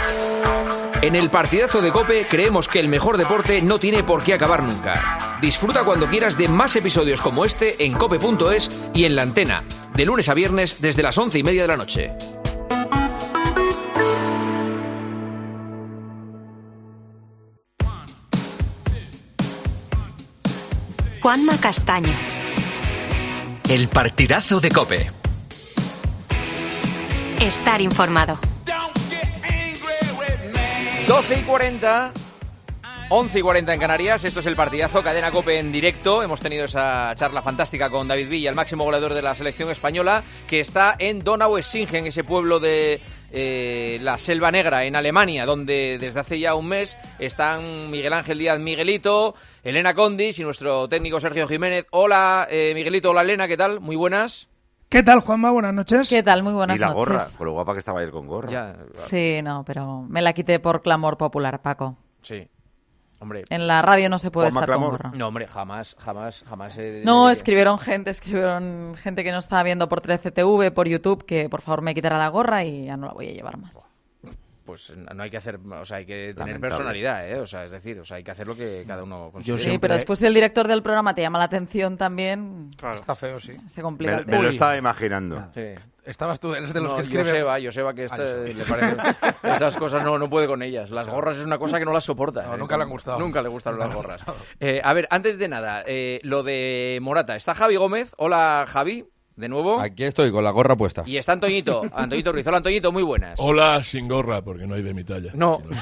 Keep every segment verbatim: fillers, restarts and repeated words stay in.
En el partidazo de COPE creemos que el mejor deporte no tiene por qué acabar nunca. Disfruta cuando quieras de más episodios como este en cope punto es y en La Antena, de lunes a viernes desde las once y media de la noche. Juanma Castaño. El partidazo de COPE. Estar informado. doce y cuarenta, once y cuarenta en Canarias. Esto es el partidazo, cadena COPE en directo. Hemos tenido esa charla fantástica con David Villa, el máximo goleador de la selección española, que está en Donaueschingen, ese pueblo de eh, la Selva Negra, en Alemania, donde desde hace ya un mes están Miguel Ángel Díaz Miguelito, Elena Condis y nuestro técnico Sergio Jiménez. Hola eh, Miguelito, hola Elena, ¿qué tal? Muy buenas. ¿Qué tal, Juanma? Buenas noches. ¿Qué tal? Muy buenas noches. Y la noches. gorra, por lo guapa que estaba ayer con gorra. Ya, sí, no, pero me la quité por clamor popular, Paco. Sí. Hombre. En la radio no se puede Juanma estar clamor. con gorra. No, hombre, jamás, jamás, jamás. Eh, No, eh, escribieron gente, escribieron gente que no estaba viendo por trece T V, por YouTube, que por favor me quitara la gorra y ya no la voy a llevar más. Pues no hay que hacer, o sea, hay que tener Lamentable. personalidad, ¿eh? O sea, es decir, o sea, hay que hacer lo que cada uno considere. Sí, siempre- pero después si el director del programa te llama la atención también, Claro. Está feo, sí. se complica Me, el me tema. lo Uy. estaba imaginando. Sí. Estabas tú, eres de los No, que escriben... Joseba, Joseba, que este, Ah, Joseba. le parece, esas cosas no, no puede con ellas. Las gorras es una cosa que no las soporta. No, ¿eh? nunca le han gustado. Nunca le gustaron Nunca las le han gorras. gustado. Eh, a ver, antes de nada, eh, lo de Morata. Está Javi Gómez. Hola, Javi, de nuevo. Aquí estoy, con la gorra puesta. Y está Antoñito, Antoñito Ruiz. Hola, Antoñito, muy buenas. Hola sin gorra, porque no hay de mi talla. No, Si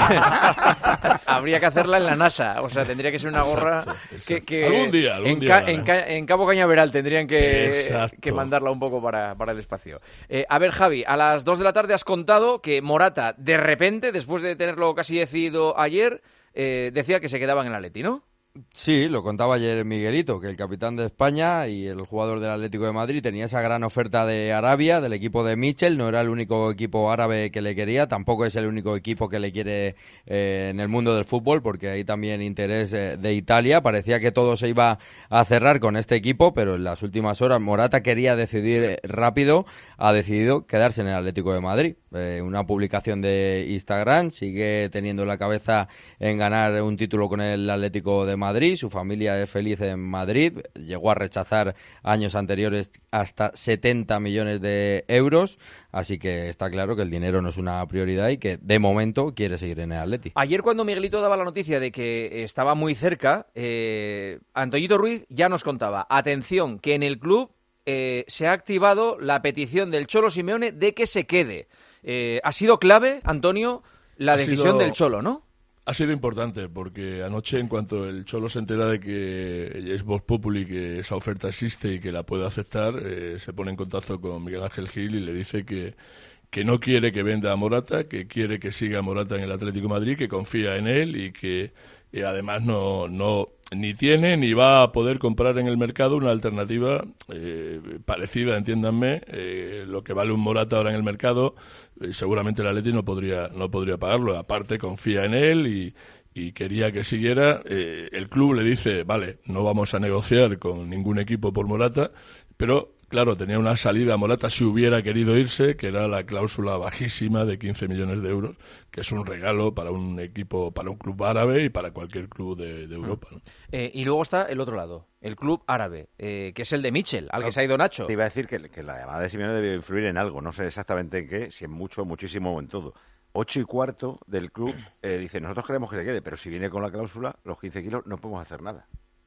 habría que hacerla en la NASA, o sea, tendría que ser una gorra Exacto, exacto. que, que Algún día, algún en, día Ca- la harán. en, Ca- en Cabo Cañaveral tendrían que, Exacto. que mandarla un poco para, para el espacio. Eh, a ver, Javi, a las dos de la tarde has contado que Morata, de repente, después de tenerlo casi decidido ayer, eh, decía que se quedaba en el Atleti, ¿no? Sí, lo contaba ayer Miguelito, que el capitán de España y el jugador del Atlético de Madrid tenía esa gran oferta de Arabia, del equipo de Michel. No era el único equipo árabe que le quería, tampoco es el único equipo que le quiere eh, en el mundo del fútbol, porque hay también interés eh, de Italia. Parecía que todo se iba a cerrar con este equipo, pero en las últimas horas Morata quería decidir eh, rápido, ha decidido quedarse en el Atlético de Madrid. Eh, una publicación de Instagram, sigue teniendo la cabeza en ganar un título con el Atlético de Madrid, su familia es feliz en Madrid, llegó a rechazar años anteriores hasta setenta millones de euros, así que está claro que el dinero no es una prioridad y que de momento quiere seguir en el Atleti. Ayer cuando Miguelito daba la noticia de que estaba muy cerca, eh, Antoñito Ruiz ya nos contaba, atención, que en el club eh, se ha activado la petición del Cholo Simeone de que se quede. Eh, ha sido clave, Antonio, la Ha decisión sido- del Cholo, ¿no? Ha sido importante, porque anoche, en cuanto el Cholo se entera de que es Vox Populi, que esa oferta existe y que la puede aceptar, eh, se pone en contacto con Miguel Ángel Gil y le dice que, que no quiere que venda a Morata, que quiere que siga a Morata en el Atlético de Madrid, que confía en él y que eh, además no, no ni tiene ni va a poder comprar en el mercado una alternativa eh, parecida, entiéndanme, eh, lo que vale un Morata ahora en el mercado, eh, seguramente el Atleti no podría no podría pagarlo. Aparte confía en él y, y quería que siguiera. Eh, el club le dice, vale, no vamos a negociar con ningún equipo por Morata, pero claro, tenía una salida Morata si hubiera querido irse, que era la cláusula bajísima de quince millones de euros, que es un regalo para un equipo, para un club árabe y para cualquier club de, de Europa, ¿no? Eh, y luego está el otro lado, el club árabe, eh, que es el de Michel, al que se ha ido Nacho. Te iba a decir que, que la llamada de Simeone debió influir en algo, no sé exactamente en qué, si en mucho, muchísimo o en todo. Ocho y cuarto del club eh, dice, nosotros queremos que se quede, pero si viene con la cláusula, los quince kilos, no podemos hacer nada.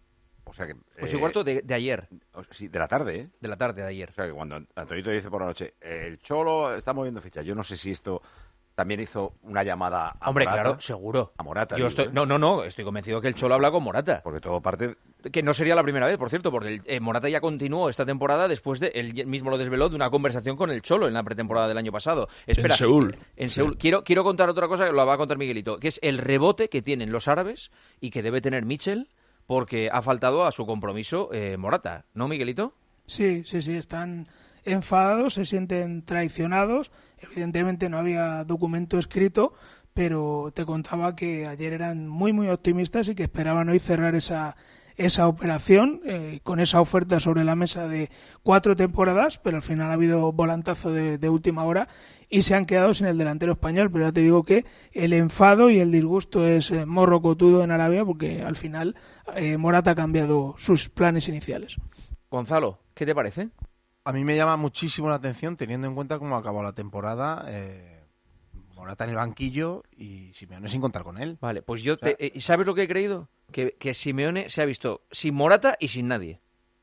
O sea que... Ocho y eh, cuarto de, de ayer, o- Sí, de la tarde, ¿eh? de la tarde de ayer. O sea que cuando Antonito dice por la noche, el Cholo está moviendo fichas, yo no sé si esto también hizo una llamada a Hombre, Morata. claro, seguro. A Morata, Yo digo, estoy, ¿eh? no, no, no, estoy convencido que el Cholo habla con Morata. Porque todo parte... Que no sería la primera vez, por cierto, porque el, eh, Morata ya continuó esta temporada después de, él mismo lo desveló, de una conversación con el Cholo en la pretemporada del año pasado. Espera, En Seúl. En Sí. Seúl. Quiero, quiero contar otra cosa que lo va a contar Miguelito, que es el rebote que tienen los árabes y que debe tener Michel porque ha faltado a su compromiso eh, Morata. ¿No, Miguelito? Sí, sí, sí, están enfadados, se sienten traicionados. Evidentemente no había documento escrito, pero te contaba que ayer eran muy, muy optimistas y que esperaban hoy cerrar esa, esa operación, eh, con esa oferta sobre la mesa de cuatro temporadas, pero al final ha habido volantazo de, de última hora y se han quedado sin el delantero español. Pero ya te digo que el enfado y el disgusto es eh, morrocotudo en Arabia, porque al final eh, Morata ha cambiado sus planes iniciales. Gonzalo, ¿qué te parece? A mí me llama muchísimo la atención, teniendo en cuenta cómo ha acabado la temporada, eh, Morata en el banquillo y Simeone sin contar con él. Vale, pues yo, te, eh, ¿sabes lo que he creído? Que, que Simeone se ha visto sin Morata y sin nadie.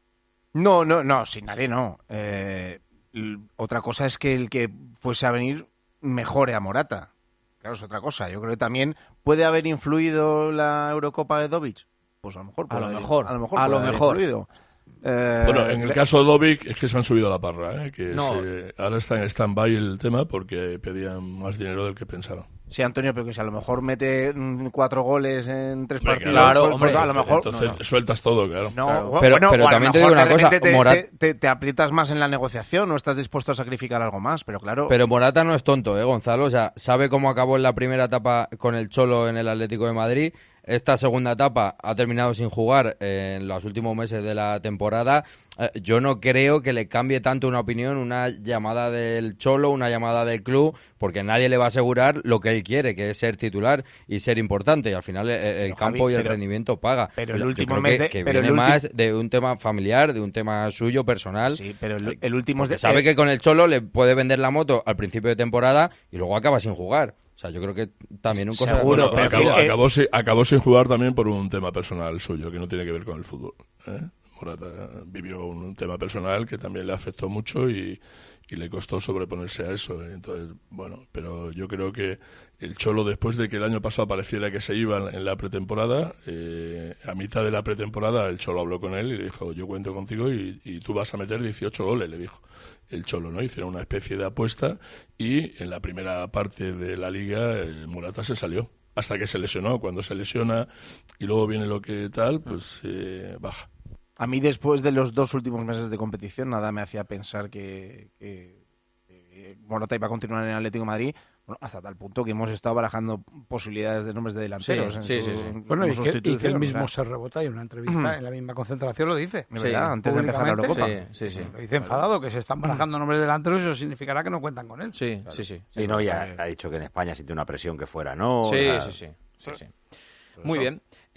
No, no, no, sin nadie no. Eh, l- otra cosa es que el que fuese a venir mejore a Morata. Claro, es otra cosa. Yo creo que también puede haber influido la Eurocopa de Dovic. Pues a lo mejor. A lo puede haber- mejor, A lo mejor. a puede lo haber mejor. influido. Eh, Bueno, en el le- caso de Dovic es que se han subido a la parra, ¿eh? que No. se- ahora está en stand-by el tema porque pedían más dinero del que pensaron. Sí, Antonio, pero que si a lo mejor mete mm, cuatro goles en tres Hombre, partidos, claro, pues, hombre, pues a lo mejor... Entonces no, no. sueltas todo, claro. No, Claro. bu- Pero- bueno, pero o a lo también te mejor digo una de cosa, repente te, Morat- te, te- te aprietas más en la negociación o estás dispuesto a sacrificar algo más, pero claro... Pero Morata no es tonto, ¿eh, Gonzalo? O sea, sabe cómo acabó en la primera etapa con el Cholo en el Atlético de Madrid. Esta segunda etapa ha terminado sin jugar en los últimos meses de la temporada. Eh, yo no creo que le cambie tanto una opinión, una llamada del Cholo, una llamada del club, porque nadie le va a asegurar lo que él quiere, que es ser titular y ser importante. Y al final el, el Pero, campo Javi, y el pero- rendimiento paga. pero el Yo último creo mes que, de- que pero el viene ulti- más de un tema familiar, de un tema suyo, personal. Sí, pero el, el último es Porque de... sabe eh, que con el Cholo le puede vender la moto al principio de temporada y luego acaba sin jugar. O sea, yo creo que también un cosa... Seguro, Bueno, pero acabó, que- acabó sin, acabó sin jugar también por un tema personal suyo, que no tiene que ver con el fútbol. ¿eh? Morata vivió un tema personal que también le afectó mucho y, y le costó sobreponerse a eso. ¿eh? Entonces, bueno, pero yo creo que el Cholo, después de que el año pasado pareciera que se iba en la pretemporada, eh, a mitad de la pretemporada el Cholo habló con él y le dijo, yo cuento contigo y, y tú vas a meter dieciocho goles, le dijo el Cholo, ¿no? Hicieron una especie de apuesta y en la primera parte de la liga el Morata se salió hasta que se lesionó. Cuando se lesiona y luego viene lo que tal, pues eh, baja. A mí, después de los dos últimos meses de competición, nada me hacía pensar que, que, que Morata iba a continuar en el Atlético de Madrid, bueno, hasta tal punto que hemos estado barajando posibilidades de nombres de delanteros. Sí, en sí, su- sí, sí. como Bueno, y que, y que sustitución, él o mismo sea, se rebota y en una entrevista Ujú. en la misma concentración lo dice. de Sí, verdad, antes de empezar la públicamente, Eurocopa. Sí, sí, sí. Lo dice enfadado, que se están barajando nombres de delanteros y eso significará que no cuentan con él. Sí, sí, sí. Sí, no, ya ha dicho que en España siente una presión que fuera, ¿no? Sí, O sea, sí, sí, sí, sí. Muy bien.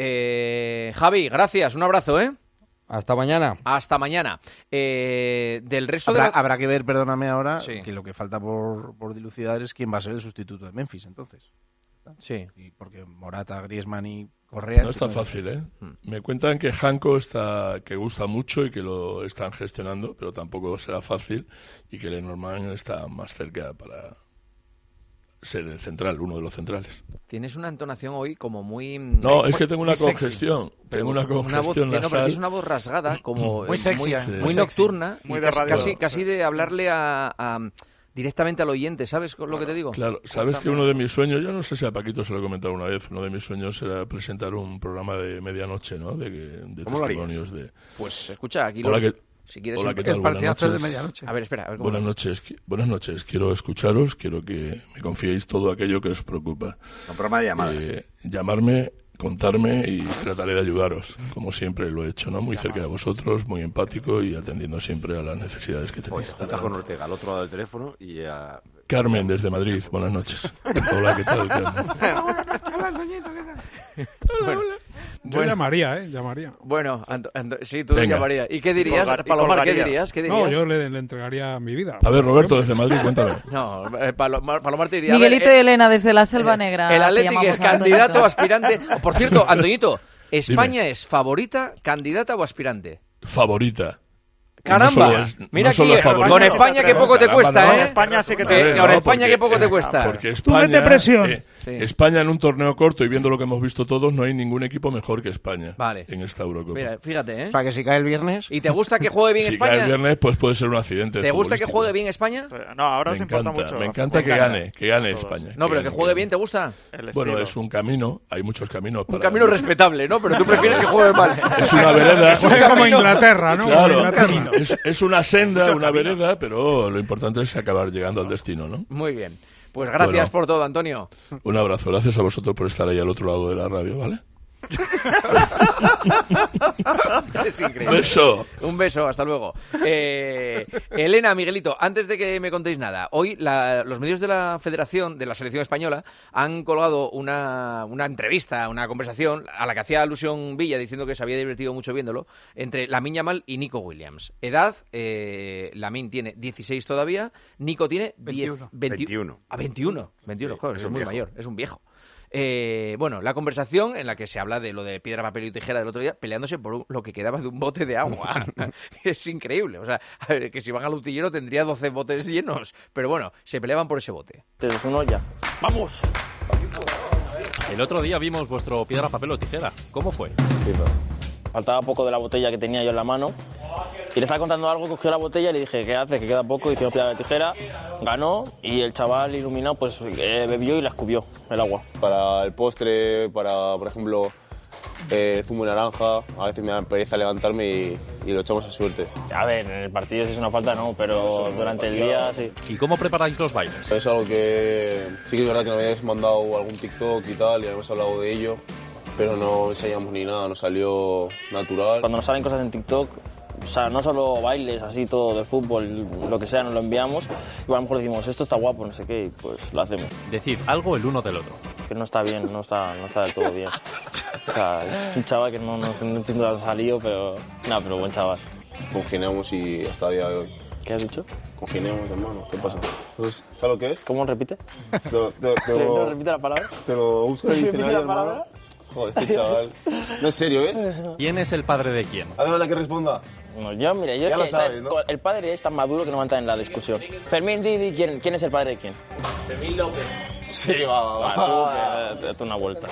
Eh, Javi, gracias. Un abrazo, ¿eh? Hasta mañana. Hasta mañana. Eh, del resto Habrá, de la- habrá que ver, perdóname ahora, Sí. que lo que falta por, por dilucidar es quién va a ser el sustituto de Memphis, entonces. Sí. Y porque Morata, Griezmann y Correa... No está pues, fácil, ¿eh? Me cuentan que Janko está, que gusta mucho y que lo están gestionando, pero tampoco será fácil y que Lenormand está más cerca para ser el central, uno de los centrales. Tienes una entonación hoy como muy... No, es que tengo una muy sexy. congestión, tengo una Una voz, congestión que- no, pero nasal. tienes una voz rasgada, como Muy eh, sexy, muy, eh, muy muy sexy. nocturna, Muy y de casi, radio. casi, casi de hablarle a, a- directamente al oyente, ¿sabes lo que te digo? Claro, sabes que uno de mis sueños, yo no sé si a Paquito se lo he comentado una vez, uno de mis sueños era presentar un programa de medianoche, ¿no? De, de ¿Cómo lo harías? testimonios de... Pues escucha, aquí Hola, lo, ¿qué, si quieres hola, siempre- ¿qué tal? El Buenas partidazo de noches. medianoche. A ver, espera, a ver cómo Buenas noches, qui- buenas noches. Quiero escucharos, quiero que me confiéis todo aquello que os preocupa. Un programa de llamadas. Eh, llamarme, contarme y trataré de ayudaros, como siempre lo he hecho, ¿no? Muy cerca de vosotros, muy empático y atendiendo siempre a las necesidades que tenéis. Pues juntas con Ortega al otro lado del teléfono y ya... Carmen, desde Madrid, buenas noches. Hola, ¿qué tal, Carmen? Yo llamaría, ¿eh? Llamaría. Bueno, Anto- Anto- sí, tú Venga. llamarías. ¿Y qué dirías, colgar- y Palomar? ¿Qué colgaría. dirías? ¿Qué dirías? No, yo le, le entregaría mi vida. A ver, Roberto, desde Madrid, cuéntame. No, eh, Palomar, Palomar te diría... a ver, Miguelito eh, y Elena desde la Selva eh, Negra. El te Athletic llamamos es a Antoñito. candidato o aspirante. Por cierto, Antoñito, ¿España es favorita, candidata o aspirante? Favorita. Caramba, No solo es- no mira aquí, solo es favorita. con España que poco te Caramba, cuesta, no. ¿eh? España sí que Que- te- A ver, con no, España porque- que poco te cuesta. Porque Tú mete España, presión. eh, Sí. España en un torneo corto y viendo lo que hemos visto todos, no hay ningún equipo mejor que España Vale. en esta Eurocopa. Mira, fíjate, ¿eh? O sea, que si cae el viernes... ¿Y te gusta que juegue bien si España? cae el viernes, pues puede ser un accidente. ¿Te gusta que futbolístico. juegue bien España? No, ahora Me os importa encanta, mucho. me encanta que gane, que gane Todos. España. No, pero que gane, juegue gane. bien, ¿te gusta? El Bueno, estilo. es un camino, hay muchos caminos. Un para- camino respetable, ¿no? Pero tú prefieres que juegue mal. Es una vereda. Juega como Inglaterra, ¿no? Claro, Como Inglaterra. es, es una senda, una vereda, pero lo importante es acabar llegando al destino, ¿no? Muy bien. Pues gracias Bueno. por todo, Antonio. Un abrazo, gracias a vosotros por estar ahí al otro lado de la radio, ¿vale? Es increíble. Un beso. Un beso, hasta luego. Eh, Elena, Miguelito, antes de que me contéis nada, hoy la, los medios de la Federación, de la Selección Española, han colgado una, una entrevista, una conversación a la que hacía alusión Villa, diciendo que se había divertido mucho viéndolo, entre Lamine Yamal y Nico Williams. Edad, eh, Lamine tiene dieciséis todavía, Nico tiene veintiuno. veintiuno. A veintiuno. veintiuno, Sí, joder, es es un muy viejo. mayor, es un viejo. Eh, bueno, la conversación en la que se habla de lo de piedra, papel y tijera del otro día, peleándose por un- lo que quedaba de un bote de agua. Es increíble. O sea, a ver, que si van al utillero tendría doce botes llenos. Pero bueno, se peleaban por ese bote. Desde uno ya. ¡Vamos! El otro día vimos vuestro piedra, papel o tijera. ¿Cómo fue? Faltaba poco de la botella que tenía yo en la mano. Y le estaba contando algo, cogió la botella y le dije, ¿qué haces? Que queda poco. Hicimos piedra de tijera, ganó y el chaval iluminado pues eh, bebió y la escupió el agua. Para el postre, para, por ejemplo, eh, zumo de naranja, a veces me da pereza levantarme y, y lo echamos a suertes. A ver, en el partido si es una falta no, pero durante el día sí. ¿Y cómo preparáis los bailes? Es algo que sí que es verdad que nos habéis mandado algún TikTok y tal, y habíamos hablado de ello, pero no ensayamos ni nada, nos salió natural. Cuando nos salen cosas en TikTok, o sea, no solo bailes, así todo de fútbol, lo que sea, nos lo enviamos y a lo mejor decimos, esto está guapo, no sé qué, y pues lo hacemos. Decid algo el uno del otro. Que no está bien, no está, no está del todo bien. O sea, es un chaval que no, no, no entiendo dónde ha salido, pero nada, pero buen chaval. Congeniamos y hasta el día de hoy. ¿Qué has dicho? Congeniamos, hermano, ¿qué pasa? Entonces, ¿sabes lo que es? ¿Cómo repite? Te lo, te, te ¿No lo, repite la palabra? te lo busco en el ¿Repite diccionario, la palabra? hermano. Joder, este chaval. No es serio, ¿ves? ¿Quién es el padre de quién? ¿Hace falta que responda? No, yo, mira, yo Ya es lo que, sabes, ¿sabes? ¿no? El padre es tan maduro que no va a entrar en la discusión. Fermín, Didi, ¿quién, ¿quién es el padre de quién? Fermín López. Sí, va, va, Va, va. tú, que date una vuelta.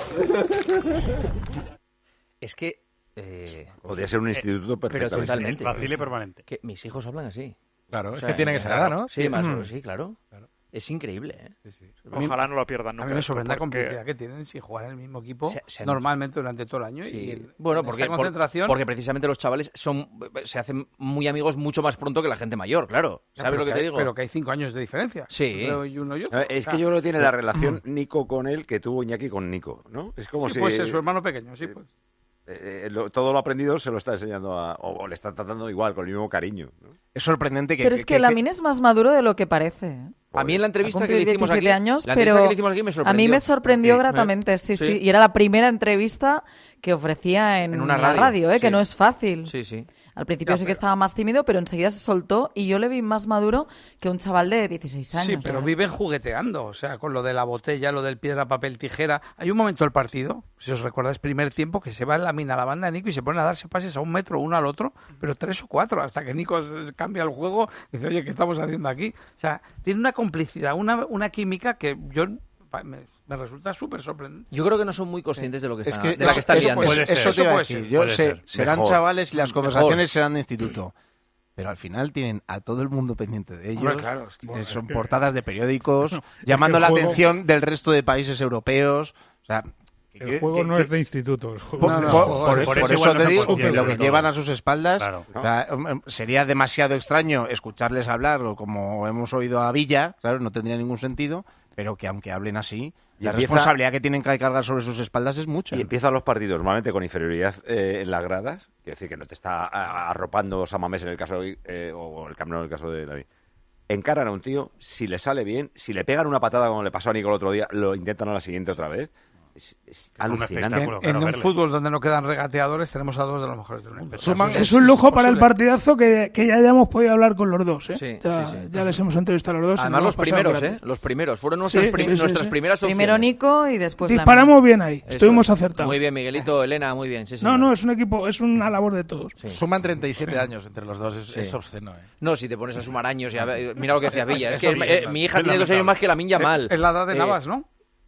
Es que... eh, Podría ser un instituto pero perfectamente. totalmente. Fácil y permanente. Que mis hijos hablan así. Claro, O es sea, que tienen esa edad, ¿no? Sí, más Mm. sí, claro. Es increíble, ¿eh? Ojalá no lo pierdan nunca. A mí me esto, sorprende la porque- complicidad que tienen si jugar en el mismo equipo Se- se han- normalmente durante todo el año. Sí. Y en- Bueno, en porque, esa por- concentración... porque precisamente los chavales son se hacen muy amigos mucho más pronto que la gente mayor, claro. Ya, ¿Sabes pero lo que te hay- digo? Pero que hay cinco años de diferencia. Sí. Entre uno y otro. Eh, Es O que sea, yo creo que tiene la relación Nico con él que tuvo Iñaki con Nico, ¿no? Es como sí, si puede ser su hermano pequeño, sí, pues. eh, lo- todo lo aprendido se lo está enseñando a, o, o le está tratando igual, con el mismo cariño, ¿no? Es sorprendente que... Pero es que Lamine es más maduro de lo que parece. ¿eh? A mí en la entrevista Ha que le cumplido hicimos aquí, diecisiete años, la entrevista pero que le hicimos aquí me a sorprendió. mí me sorprendió Sí. gratamente, sí, sí, Sí. Y era la primera entrevista que ofrecía en, En una la radio, radio, ¿eh? sí. que no es fácil. Sí, sí. Al principio Ya, sí que pero- estaba más tímido, pero enseguida se soltó y yo le vi más maduro que un chaval de dieciséis años. Sí, pero ¿eh? viven jugueteando, o sea, con lo de la botella, lo del piedra, papel, tijera. Hay un momento del partido, si os recordáis, primer tiempo, que se va en la mina a la banda de Nico y se ponen a darse pases a un metro uno al otro, pero tres o cuatro, hasta que Nico s- cambia el juego y dice, oye, ¿qué estamos haciendo aquí? O sea, tiene una complicidad, una, una química que yo pa- me, me resulta súper sorprendente. Yo creo que no son muy conscientes de lo que Es están, que de la eso- que están eso, liando. pues, Puede ser, eso te iba a puede decir. ser, Yo puede sé, ser. serán Mejor. chavales y las Mejor. conversaciones serán de instituto. Pero al final tienen a todo el mundo pendiente de ellos. Hombre, claro, es que- Eh, bueno, son es que- portadas de periódicos, llamando el la juego- atención del resto de países europeos. O sea, El que- juego que- no que- es de instituto. El juego Por, No, no, por- joder, por- por por eso eso igual no te son digo que conscientes lo que de todo. llevan a sus espaldas, Claro. o sea, em, em, sería demasiado extraño escucharles hablar, o como hemos oído a Villa, claro, no tendría ningún sentido, pero que aunque hablen así, Y la empieza- responsabilidad que tienen que cargar sobre sus espaldas es mucha. Y empiezan los partidos normalmente con inferioridad eh, en las gradas, quiere decir que no te está a- arropando Samamés en el caso de, eh, o el Camp Nou en el caso de David. Encaran a un tío, si le sale bien, si le pegan una patada como le pasó a Nico el otro día, lo intentan a la siguiente otra vez. Es, es un alucinante. espectáculo. En Claro, un verles. fútbol donde no quedan regateadores, tenemos a dos de los mejores del mundo. Suman- Eso es un lujo para el posible. partidazo que, que ya hayamos podido hablar con los dos. ¿eh? Sí, ya, sí, sí. ya les hemos entrevistado a los dos. y Además nos los hemos pasado primeros, por ¿eh? aquí. Los primeros. Fueron nuestras, Sí, pri- sí, sí, nuestras sí. primeras opciones. Primero Nico y después Disparamos bien ahí. Eso Estuvimos es. acertados. Muy bien, Miguelito, Elena, muy bien. Sí, No, señor. no, es un equipo, es una labor de todos. Sí. Suman treinta y siete años entre los dos, es, Sí. es obsceno. ¿eh? No, si te pones a sumar años, ya, ve- mira lo que decía Villa. Es Es que obsceno. eh, mi hija Es tiene dos años lamentable. más que la Minya mal. Es la edad de Navas, ¿no?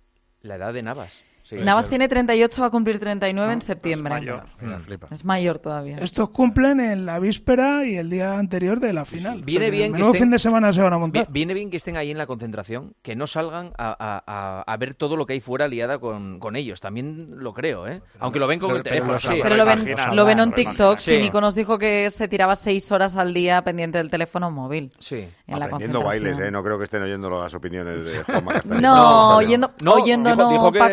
La edad de Navas. Sí. Navas tiene treinta y ocho, va a cumplir treinta y nueve en No, septiembre. es mayor. Mira, flipa. Es mayor todavía. Estos cumplen en la víspera y el día anterior de la final. Viene O sea, que bien que menudo estén- fin de semana se van a Vi- montar. Viene bien que estén ahí en la concentración, que no salgan a, a- a- a ver todo lo que hay fuera liada con, con ellos. También lo creo, ¿eh? Aunque lo ven con pero- el pero teléfono, lo sí. sabrán. Pero lo ven, Imagina, lo ven en lo TikTok. Sí. Sí, Nico nos dijo que se tiraba seis horas al día pendiente del teléfono móvil. Sí. En la Aprendiendo concentración. bailes, ¿eh? No creo que estén oyendo las opiniones de Juanma Castaño. No, no, oyendo, No, oyendo dijo, no, dijo que Paco, del, pero... del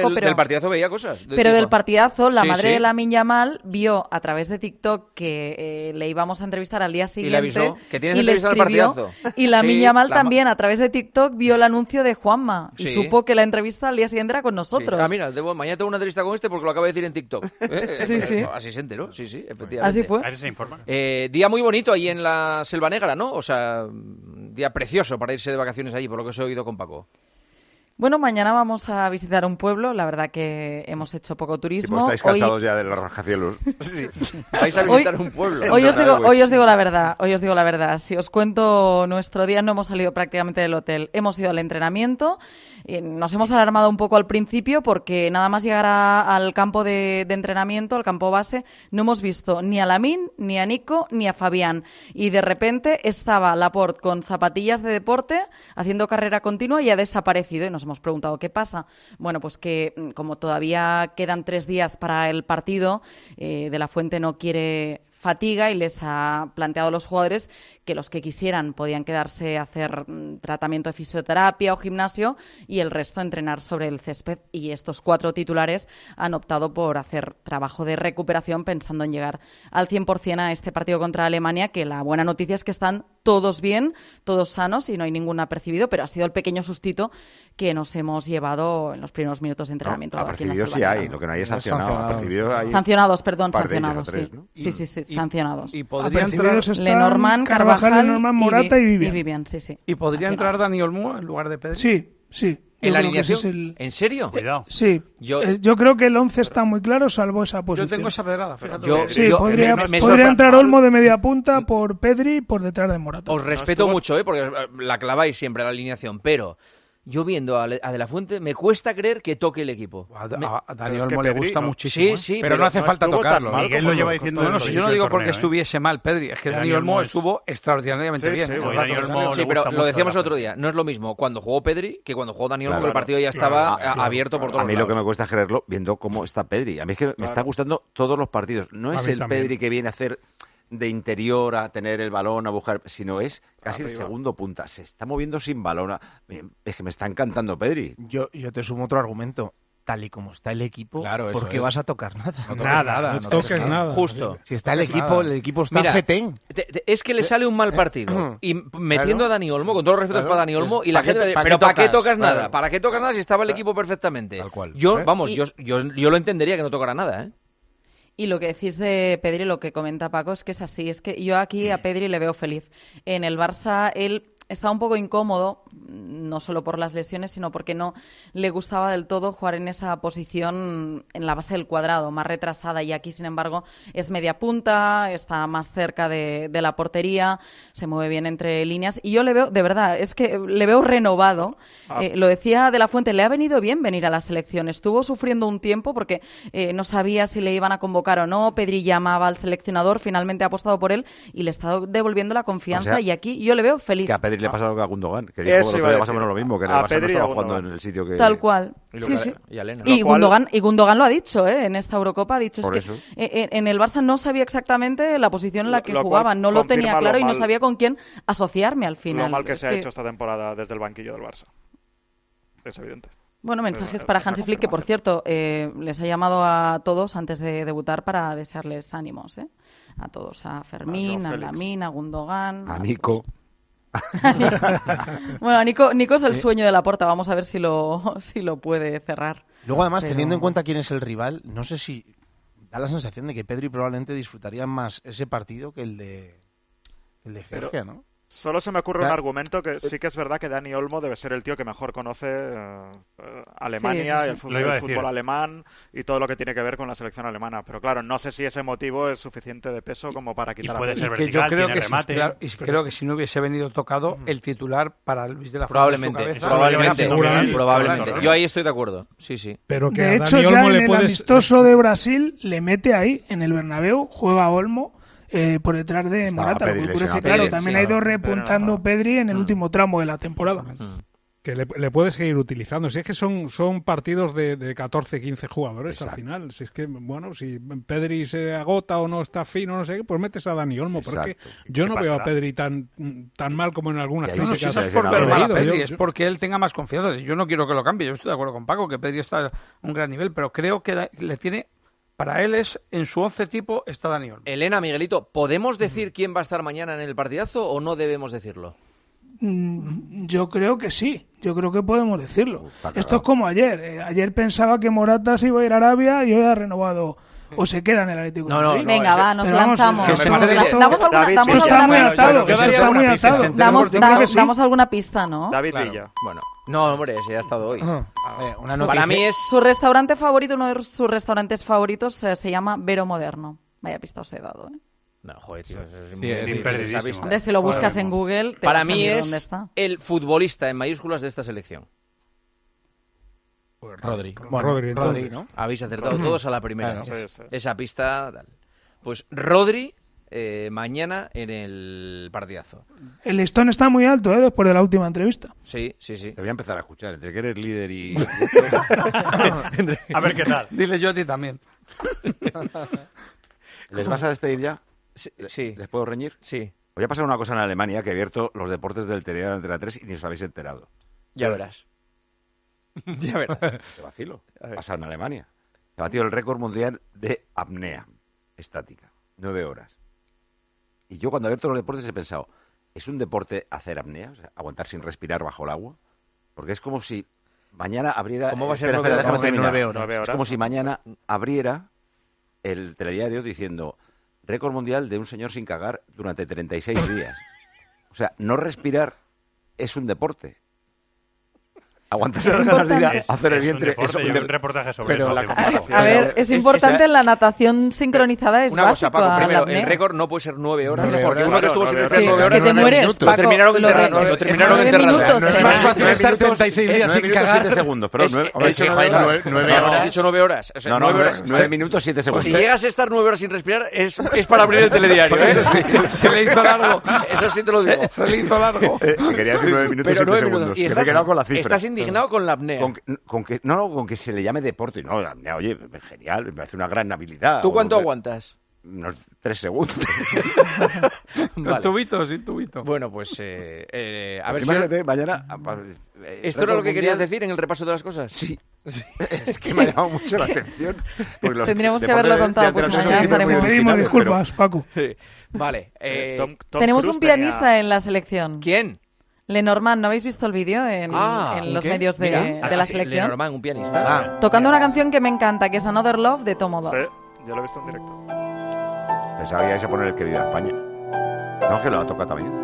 partidazo veía cosas. De Pero tipo. del partidazo, la Sí, madre sí. de Lamine Yamal vio a través de TikTok que eh, le íbamos a entrevistar al día siguiente. Y le avisó que tienes y le entrevista del escribió. partidazo. Y Lamine Sí, Yamal la- también a través de TikTok vio el anuncio de Juanma y Sí. supo que la entrevista al día siguiente era con nosotros. Sí. Ah, mira, debo, mañana tengo una entrevista con este porque lo acabo de decir en TikTok. ¿Eh? Sí, sí. Así se enteró, sí, sí, efectivamente. Así fue. Así se informa. Eh, día muy bonito ahí en la Selva Negra, ¿no? O sea, día precioso para irse de vacaciones allí, por lo que os he oído con Paco. Bueno, mañana vamos a visitar un pueblo. La verdad que hemos hecho poco turismo. Tipo, estáis cansados Hoy- ya de los rascacielos. Sí. Vais a visitar un pueblo. Hoy os, digo, hoy os digo la verdad, hoy os digo la verdad. Si os cuento nuestro día, no hemos salido prácticamente del hotel. Hemos ido al entrenamiento. Eh, nos hemos alarmado un poco al principio porque nada más llegar a- al campo de, de entrenamiento, al campo base, no hemos visto ni a Lamine, ni a Nico, ni a Fabián. Y de repente estaba Laporte con zapatillas de deporte, haciendo carrera continua y ha desaparecido. Y nos hemos preguntado qué pasa. Bueno, pues que mm, como todavía quedan tres días para el partido, eh, De la Fuente no quiere fatiga y les ha planteado a los jugadores que los que quisieran podían quedarse a hacer mm, tratamiento de fisioterapia o gimnasio y el resto entrenar sobre el césped. Y estos cuatro titulares han optado por hacer trabajo de recuperación pensando en llegar al cien por ciento a este partido contra Alemania, que la buena noticia es que están todos bien, todos sanos y no hay ningún apercibido, pero ha sido el pequeño sustito que nos hemos llevado en los primeros minutos de entrenamiento. No, aquí en la apercibidos sí Selva hay, Negra. lo que no hay es sancionado. Apercibidos hay Sancionados, perdón, un par de ellos sancionados, o tres, sí. ¿no? Sí, sí, sí, sancionados. Y podría Apercibidos entrar están Lenormand, Carvajal, Lenormand, Morata y Vivian. Y Vivian, sí, sí. y podría entrar Dani Olmo en lugar de Pedri. Sí, sí. ¿En Yo la creo que ese alineación? es el- ¿En serio? Cuidado. Sí, Yo- Eh, yo creo que el once está muy claro, salvo esa Yo posición. tengo esa pedrada, fíjate. Yo- Sí, yo- podría, me- me podría sorpre- entrar Olmo de media punta por Pedri y por detrás de Morata. Os respeto mucho, ¿eh? Porque eh, la claváis siempre la alineación, pero yo viendo a, Le- a De la Fuente me cuesta creer que toque el equipo. A, Me- a- a Dani Pero es que Olmo le Pedri, gusta ¿no? muchísimo. Sí, ¿eh? sí, Pero no hace falta estuvo tan tocarlo. mal Miguel como lo lleva con diciendo todo No, no, el si desde yo no el digo torneo, porque ¿eh? estuviese mal Pedri, es que Dani Dani Olmo Olmo es- estuvo extraordinariamente Sí, bien. sí, ¿eh? bueno, El rato Dani que Olmo salió. le Sí, gusta pero mucho lo decíamos de la el otro día. No es lo mismo cuando jugó Pedri que cuando jugó Dani Olmo, Claro, que el partido ya claro, estaba claro, a- abierto por todos A mí los lo que me lados. cuesta creerlo viendo cómo está Pedri. A mí es que me está gustando todos los partidos. No A es mí el también. Pedri que viene a hacer de interior a tener el balón, a buscar, sino es casi el Arriba. segundo punta. Se está moviendo sin balón. A- Es que me está encantando Pedri. Yo, yo te sumo otro argumento. Tal y como está el equipo, Claro, eso ¿por qué es. vas a tocar nada? No toques Nada, nada, no no toques toques nada. Justo. Si está el toques equipo, nada. el equipo está Mira, fetén. Te- te- es que le sale un mal partido y metiendo Claro. a Dani Olmo, con todos los respetos Claro. para Dani Olmo, y la ¿Para gente qué- va a decir, para qué pero ¿para qué tocas? tocas nada? Claro. ¿Para qué tocas nada si estaba el equipo perfectamente? Tal cual. Yo, ¿Eh? vamos, Y- yo, yo, yo lo entendería que no tocara nada, ¿eh? Y lo que decís de Pedri, lo que comenta Paco, es que es así. Es que yo aquí a Pedri le veo feliz. En el Barça él está un poco incómodo, no solo por las lesiones, sino porque no le gustaba del todo jugar en esa posición en la base del cuadrado, más retrasada. Y aquí, sin embargo, es media punta, está más cerca de, de la portería, se mueve bien entre líneas. Y yo le veo, de verdad, es que le veo renovado. Ah. Eh, lo decía De la Fuente, le ha venido bien venir a la selección. Estuvo sufriendo un tiempo porque eh, no sabía si le iban a convocar o no. Pedri llamaba al seleccionador, finalmente ha apostado por él y le está devolviendo la confianza. O sea, y aquí yo le veo feliz. Que a Pedri le pasa lo que a Gundogan, que dijo Eso el otro iba a día más o decir. menos lo mismo, que en A el Barça no Pedri y a estaba jugando Gundogan. en el sitio que... Tal cual. Y lo Sí, que- sí. Y a Lena. Y Lo cual- Gundogan, y Gundogan lo ha dicho, ¿eh? En esta Eurocopa ha dicho es Por que eso. eh, en el Barça no sabía exactamente la posición en la Lo- que lo cual jugaba, no lo tenía confirma claro lo y no mal- sabía con quién asociarme al final. Lo mal que Es se ha hecho esta temporada desde el banquillo del Barça. Es evidente. Bueno, mensajes Pero, para esa Hansi Flick, que por confirmación. cierto, eh, les ha llamado a todos antes de debutar para desearles ánimos, ¿eh? A todos, a Fermín, A a, Joao Félix. Lamine, a Gundogan. A Nico. Bueno, a Nico, Nico es el Eh. sueño de la Porta, vamos a ver si lo, si lo puede cerrar. Luego, además, Pero- teniendo en cuenta quién es el rival, no sé si da la sensación de que Pedri probablemente disfrutaría más ese partido que el de el de Pero- Georgia, ¿no? Solo se me ocurre Ya. un argumento que sí que es verdad que Dani Olmo debe ser el tío que mejor conoce eh, eh, Alemania Sí, eso sí. y el fútbol, Lo iba a el fútbol decir. alemán y todo lo que tiene que ver con la selección alemana. Pero claro, no sé si ese motivo es suficiente de peso como para quitar a puede Pedri. ser Y que yo vertical, creo tiene que, si, remate. claro, y creo que si no hubiese venido tocado, el titular para Luis de la Fuente en su Probablemente, cabeza- probablemente, Seguramente. probablemente. Claro. Yo ahí estoy de acuerdo, sí, sí. Pero que de a hecho, Dani ya Olmo en le el puedes- amistoso de Brasil le mete ahí, en el Bernabéu, juega Olmo eh, por detrás de Estaba Morata. Pedri Lo que ocurre es que, lesionado. claro, Pedri, también sí, ha ido claro. repuntando Pedri en el Mm. último tramo de la temporada. Mm. que le, le puede seguir utilizando. Si es que son, son partidos de, de catorce, quince jugadores. Exacto. Al final. Si es que, bueno, si Pedri se agota o no está fino, no sé qué, pues metes a Dani Olmo. Pero es que yo no veo a Pedri tan, tan mal como en algunas críticas. No, no, si es por ver mal a Pedri, yo, es porque él tenga más confianza. Yo no quiero que lo cambie. Yo estoy de acuerdo con Paco, que Pedri está a un gran nivel, pero creo que le tiene... Para él es, en su once tipo, está Dani Olmo. Elena, Miguelito, ¿podemos decir quién va a estar mañana en el partidazo o no debemos decirlo? Yo creo que sí, yo creo que podemos decirlo. Esto es como ayer. Eh, ayer pensaba que Morata se iba a ir a Arabia y hoy ha renovado. O se queda en el Atlético de Madrid. No, no, Venga, no, va, nos Pero lanzamos. Vamos, nos esto, damos alguna, David, damos esto está muy atado. pista. Esto está muy atado. Damos, da, sí. damos alguna pista, ¿no? David claro. Villa. Bueno, no, hombre, ese ha estado hoy. Uh, eh, una su, para mí es... Su restaurante favorito, uno de sus restaurantes favoritos, eh, se llama Vero Moderno. Vaya pista os he dado, ¿eh? No, joder, tío, eso es Sí, muy es difícil. Hombre, si lo buscas en Google, te Para vas a mí ver es dónde está. el futbolista en mayúsculas de esta selección. Pues Rodri. Bueno, Rodri, Rodri, ¿no? Habéis acertado todos a la primera. Claro. Sí, sí. Esa pista... Tal. Pues Rodri, eh, mañana en el partidazo. El listón está muy alto, ¿eh? Después de la última entrevista. Sí, sí, sí. Te voy a empezar a escuchar, entre que eres líder y... A ver qué tal. Dile yo a ti también. ¿Les vas a despedir ya? Sí. sí. ¿Les puedo reñir? Sí. Voy a pasar una cosa en Alemania, que he abierto los deportes del Telediario de Antena tres y ni os habéis enterado. Ya verás. Ya verás. Te vacilo. Pasa en Alemania. Se ha batido el récord mundial de apnea estática. Nueve horas. Y yo cuando he abierto los deportes he pensado, ¿es un deporte hacer apnea? O sea, aguantar sin respirar bajo el agua. Porque es como si mañana abriera... ¿Cómo va a ser espera, nueve espera, horas? déjame terminar. Nueve horas. Nueve horas. Es como si mañana abriera el telediario diciendo récord mundial de un señor sin cagar durante treinta y seis días. O sea, no respirar es un deporte. Aguantarse las ganas de ir a hacer el vientre. Es un, deporte, es un yo vi un reportaje sobre pero eso. la hace A, poco. a ver, es importante esa- en la natación sincronizada, es Una básico. cosa, Paco, a la primero, apnea. el récord no puede ser nueve horas, Nueve porque horas, uno que claro, estuvo sin nueve respirar Sí, nueve es horas... que te nueve mueres, minutos. Paco. Lo terminaron Lo de- enterrando, lo es terminaron nueve enterrando. minutos, No es ¿eh? más fácil Nueve estar minutos, treinta y seis días nueve sin minutos, cagar. siete segundos, perdón. Es- nueve- es- Hombre, es- sí, nueve Jaime, horas. nueve- nueve No, no, horas. has dicho nueve horas. O sea, No, no, nueve nueve, horas. nueve minutos, siete segundos. Si llegas a estar nueve horas sin respirar, es, es para abrir el telediario, ¿eh? Se le hizo largo. Eso sí te lo digo. Se le hizo largo. Eh, quería decir nueve minutos, Pero siete nueve segundos. minutos. Y Que me he estás, quedado con la cifra. estás indignado con la apnea. Con, que- con que, no, no, con que se le llame deporte. No, la apnea, oye, genial, me parece una gran habilidad. ¿Tú O- cuánto o- aguantas? Unos tres segundos. Con tubito, sin tubito. Bueno, pues eh, eh, a ver si... Imagínate, mañana... eh, ¿Esto era lo que récord querías mundial. decir en el repaso de las cosas? Sí. Es que me ha llamado mucho la atención. porque los Tendríamos que deportes haberlo de- contado, de pues Antena mañana tres son muy estaremos- Pedimos originales, pero- disculpas, Paco. Vale. eh, Tom- Tom Tenemos Cruise un pianista tenía- en la selección. ¿Quién? Lenormand, ¿no habéis visto el vídeo en, Ah, en ¿un los qué? medios de, Mira, de ah, la sí, selección? Lenormand, un pianista. Ah, Tocando una canción que me encanta, que es Another Love de Tom Odell. Sí, yo lo he visto en directo. pensaba que ibais a poner el que viva España. No, que lo ha tocado también.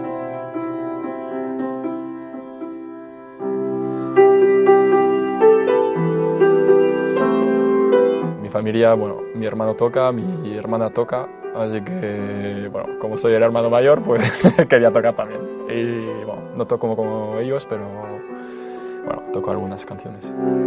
Mi familia, bueno, mi hermano toca, mi hermana toca, así que, bueno, como soy el hermano mayor, pues quería tocar también. Y, bueno, no toco como, como ellos, pero, bueno, toco algunas canciones.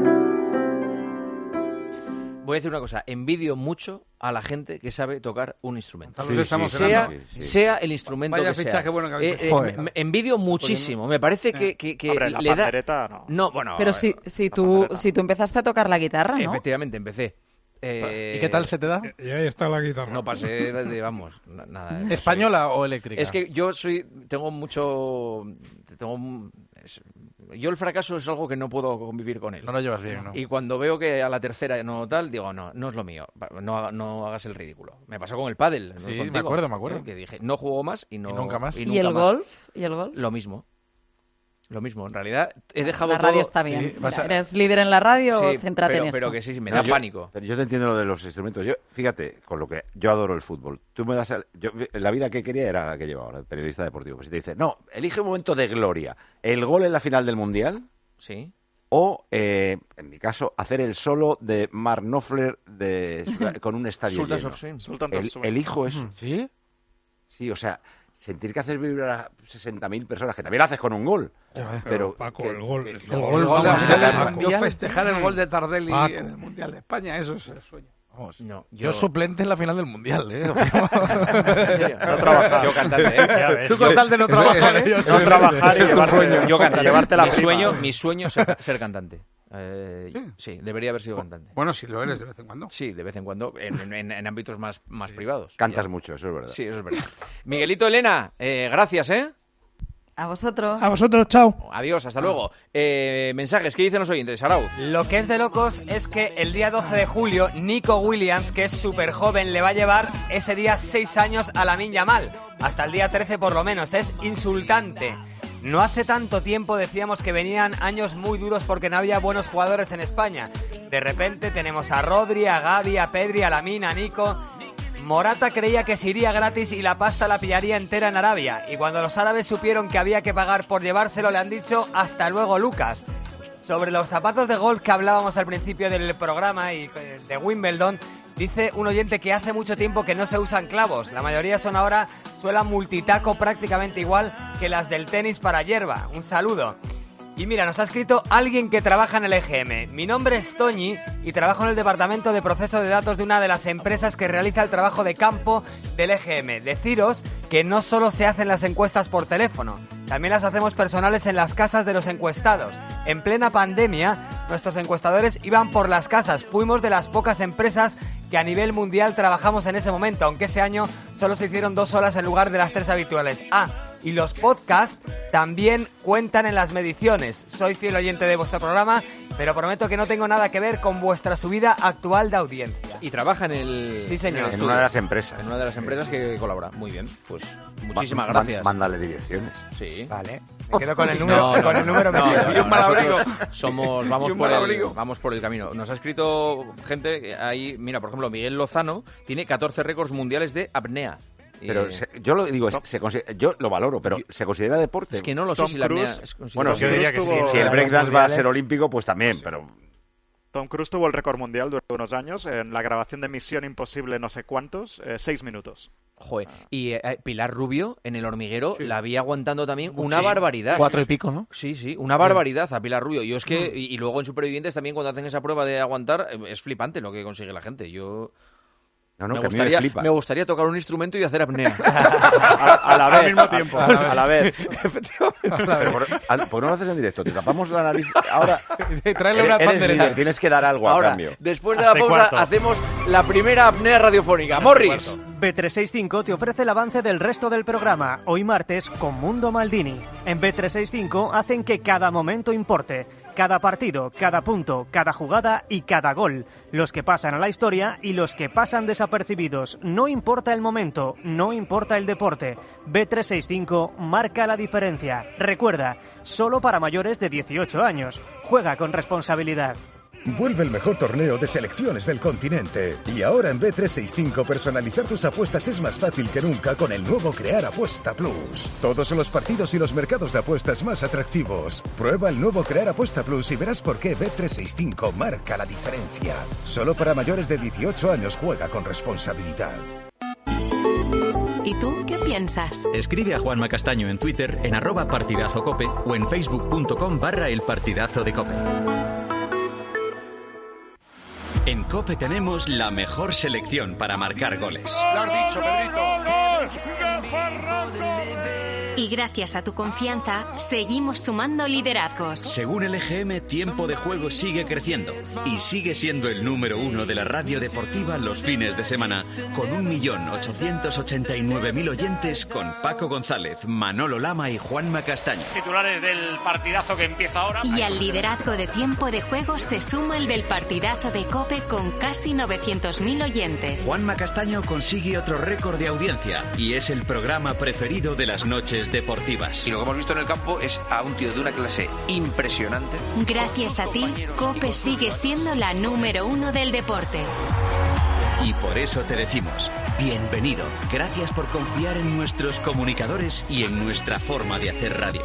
Voy a decir una cosa, envidio mucho a la gente que sabe tocar un instrumento. Sí, estamos sea, cenando. sí, sí. sea el instrumento Vaya que sea. fichaje bueno que habéis Eh, hecho. eh, Joder. me- me envidio muchísimo. Me parece que, que, que Hombre, la le da... pandereta, no. No, bueno... Pero eh, si, si, la tú, pandereta. si tú empezaste a tocar la guitarra, ¿no? Efectivamente, empecé. Eh, ¿Y qué tal se te da? Y ahí está la guitarra. No pasé de, vamos, na- nada. no soy- ¿Española o eléctrica? Es que yo soy, tengo mucho, tengo, un- es- yo el fracaso es algo que no puedo convivir con él. No lo llevas bien, ¿no? Y cuando veo que a la tercera no tal, digo, no, no es lo mío, no, haga- no hagas el ridículo. Me pasó con el pádel. ¿no? Sí, me Contigo, acuerdo, me acuerdo. ¿eh? Que dije, no juego más y, no, Y nunca más. y ¿Y nunca el más. golf? ¿Y el golf? Lo mismo. Lo mismo. En realidad he dejado La radio todo... está bien. Sí, vas Mira, a- ¿Eres líder en la radio? Sí, Céntrate pero, en esto. pero que sí, sí, me No, da yo- pánico. Pero yo te entiendo lo de los instrumentos. Yo, fíjate, con lo que yo adoro el fútbol. Tú me das el- yo, la vida que quería era la que llevaba ahora, el periodista deportivo. Pues si te dice, no, elige un momento de gloria. El gol en la final del Mundial Sí. o, eh, en mi caso, hacer el solo de Mark Knopfler de, con un estadio Sultans lleno. of Swing. Sultans of El, Swing. elijo eso. ¿Sí? Sí, o sea, sentir que hacer vibrar a sesenta mil personas, que también lo haces con un gol. Pero, Pero, Paco, que- el gol. que- el El gol- gol de vamos a Tardelli, tocarlo. yo festejar el gol de Tardelli Paco. en el Mundial de España, eso es el sueño. Vamos, No, yo... yo- suplente en la final del Mundial, ¿eh? ¿En serio? No trabajar. Yo cantante, ¿eh? Ya ves. Tú con tal de no trabajar, ¿eh? No trabajar y Es tu llevarte, sueño. Yo cantante. llevarte la mi prima. sueño, mi sueño es ser, ser cantante. Eh, sí, debería haber sido cantante. Bueno, si lo eres de vez en cuando. Sí, de vez en cuando, en, en- en ámbitos más, más privados. Cantas Ya. mucho, eso es verdad. Sí, eso es verdad. Miguelito, Elena, eh, gracias, ¿eh? A vosotros. A vosotros, chao. Adiós, hasta luego. Eh, mensajes, ¿qué dicen los oyentes, Arauz? Lo que es de locos es que el día doce de julio, Nico Williams, que es súper joven, le va a llevar ese día seis años a Lamine Yamal. Hasta el día trece por lo menos. Es insultante. No hace tanto tiempo decíamos que venían años muy duros porque no había buenos jugadores en España. De repente tenemos a Rodri, a Gavi, a Pedri, a Lamine, a Nico. Morata creía que se iría gratis y la pasta la pillaría entera en Arabia. Y cuando los árabes supieron que había que pagar por llevárselo, le han dicho hasta luego, Lucas. Sobre los zapatos de golf que hablábamos al principio del programa y eh, de Wimbledon, dice un oyente que hace mucho tiempo que no se usan clavos. La mayoría son ahora suela multitaco prácticamente igual que las del tenis para hierba. Un saludo. Y mira, nos ha escrito alguien que trabaja en el E G M. Mi nombre es Toñi y trabajo en el departamento de proceso de datos de una de las empresas que realiza el trabajo de campo del E G M. Deciros que no solo se hacen las encuestas por teléfono, también las hacemos personales en las casas de los encuestados. En plena pandemia, nuestros encuestadores iban por las casas. Fuimos de las pocas empresas que a nivel mundial trabajamos en ese momento, aunque ese año solo se hicieron dos horas en lugar de las tres habituales. Ah, y los podcasts también cuentan en las mediciones. Soy fiel oyente de vuestro programa, pero prometo que no tengo nada que ver con vuestra subida actual de audiencia. Y trabaja en el... En en una el estudio. de las empresas. En una de las empresas que colabora. Muy bien, pues muchísimas Ma- gracias. Mándale direcciones. Sí. Vale. Me quedo con el número, con el número no, metido. no, Y un mal abrigo. nosotros somos vamos Y un por mal el abrigo. vamos por el camino. Nos ha escrito gente que ahí, mira, por ejemplo, Miguel Lozano tiene catorce récords mundiales de apnea. Pero Eh, se- yo lo digo, es- se consider- yo lo valoro, pero ¿se considera deporte? Es que no lo sé Tom si la apnea Cruise- es considerada- Bueno, Yo si, diría que sí. si el breakdance va a Mundiales. ser olímpico, pues también, pero... Tom Cruise tuvo el récord mundial durante unos años en la grabación de Misión Imposible no sé cuántos, eh, seis minutos. Joder, y eh, Pilar Rubio en El Hormiguero la vi aguantando también una Muchísimo. barbaridad. Cuatro y pico, ¿no? Sí, sí, una barbaridad a Pilar Rubio. Yo es que, y, y luego en Supervivientes también cuando hacen esa prueba de aguantar, eh, es flipante lo que consigue la gente. Yo... No, no, me, que a mí me gustaría, flipa. me gustaría tocar un instrumento y hacer apnea. A, a la vez. Al mismo tiempo. A la vez. Pero por, al- ¿por qué no lo haces en directo? Te tapamos la nariz. Ahora, Tráele una eres pandereta. líder, tienes que dar algo a Ahora, cambio. después de la Hasta y pausa, cuarto. hacemos la primera apnea radiofónica. Morris. B trescientos sesenta y cinco te ofrece el avance del resto del programa, hoy martes con Mundo Maldini. En B trescientos sesenta y cinco hacen que cada momento importe, cada partido, cada punto, cada jugada y cada gol. Los que pasan a la historia y los que pasan desapercibidos. No importa el momento, no importa el deporte. B trescientos sesenta y cinco marca la diferencia. Recuerda, solo para mayores de dieciocho años. Juega con responsabilidad. Vuelve el mejor torneo de selecciones del continente. Y ahora en B trescientos sesenta y cinco personalizar tus apuestas es más fácil que nunca con el nuevo Crear Apuesta Plus. Todos los partidos y los mercados de apuestas más atractivos. Prueba el nuevo Crear Apuesta Plus y verás por qué B trescientos sesenta y cinco marca la diferencia. Solo para mayores de dieciocho años. Juega con responsabilidad. ¿Y tú qué piensas? Escribe a Juanma Castaño en Twitter en arroba partidazo cope o en facebook.com barra el partidazo de cope. En COPE tenemos la mejor selección para marcar goles. Lo has dicho, Pedrito. Y gracias a tu confianza, seguimos sumando liderazgos. Según el E G M, Tiempo de Juego sigue creciendo y sigue siendo el número uno de la radio deportiva los fines de semana, con un millón ochocientos ochenta y nueve mil oyentes con Paco González, Manolo Lama y Juanma Castaño. Titulares del partidazo que empieza ahora. Y al liderazgo de Tiempo de Juego se suma el del partidazo de COPE con casi novecientos mil oyentes. Juanma Castaño consigue otro récord de audiencia y es el programa preferido de las noches deportivas. Y lo que hemos visto en el campo es a un tío de una clase impresionante. Gracias a ti, COPE sigue siendo la número uno del deporte. Y por eso te decimos, bienvenido, gracias por confiar en nuestros comunicadores y en nuestra forma de hacer radio.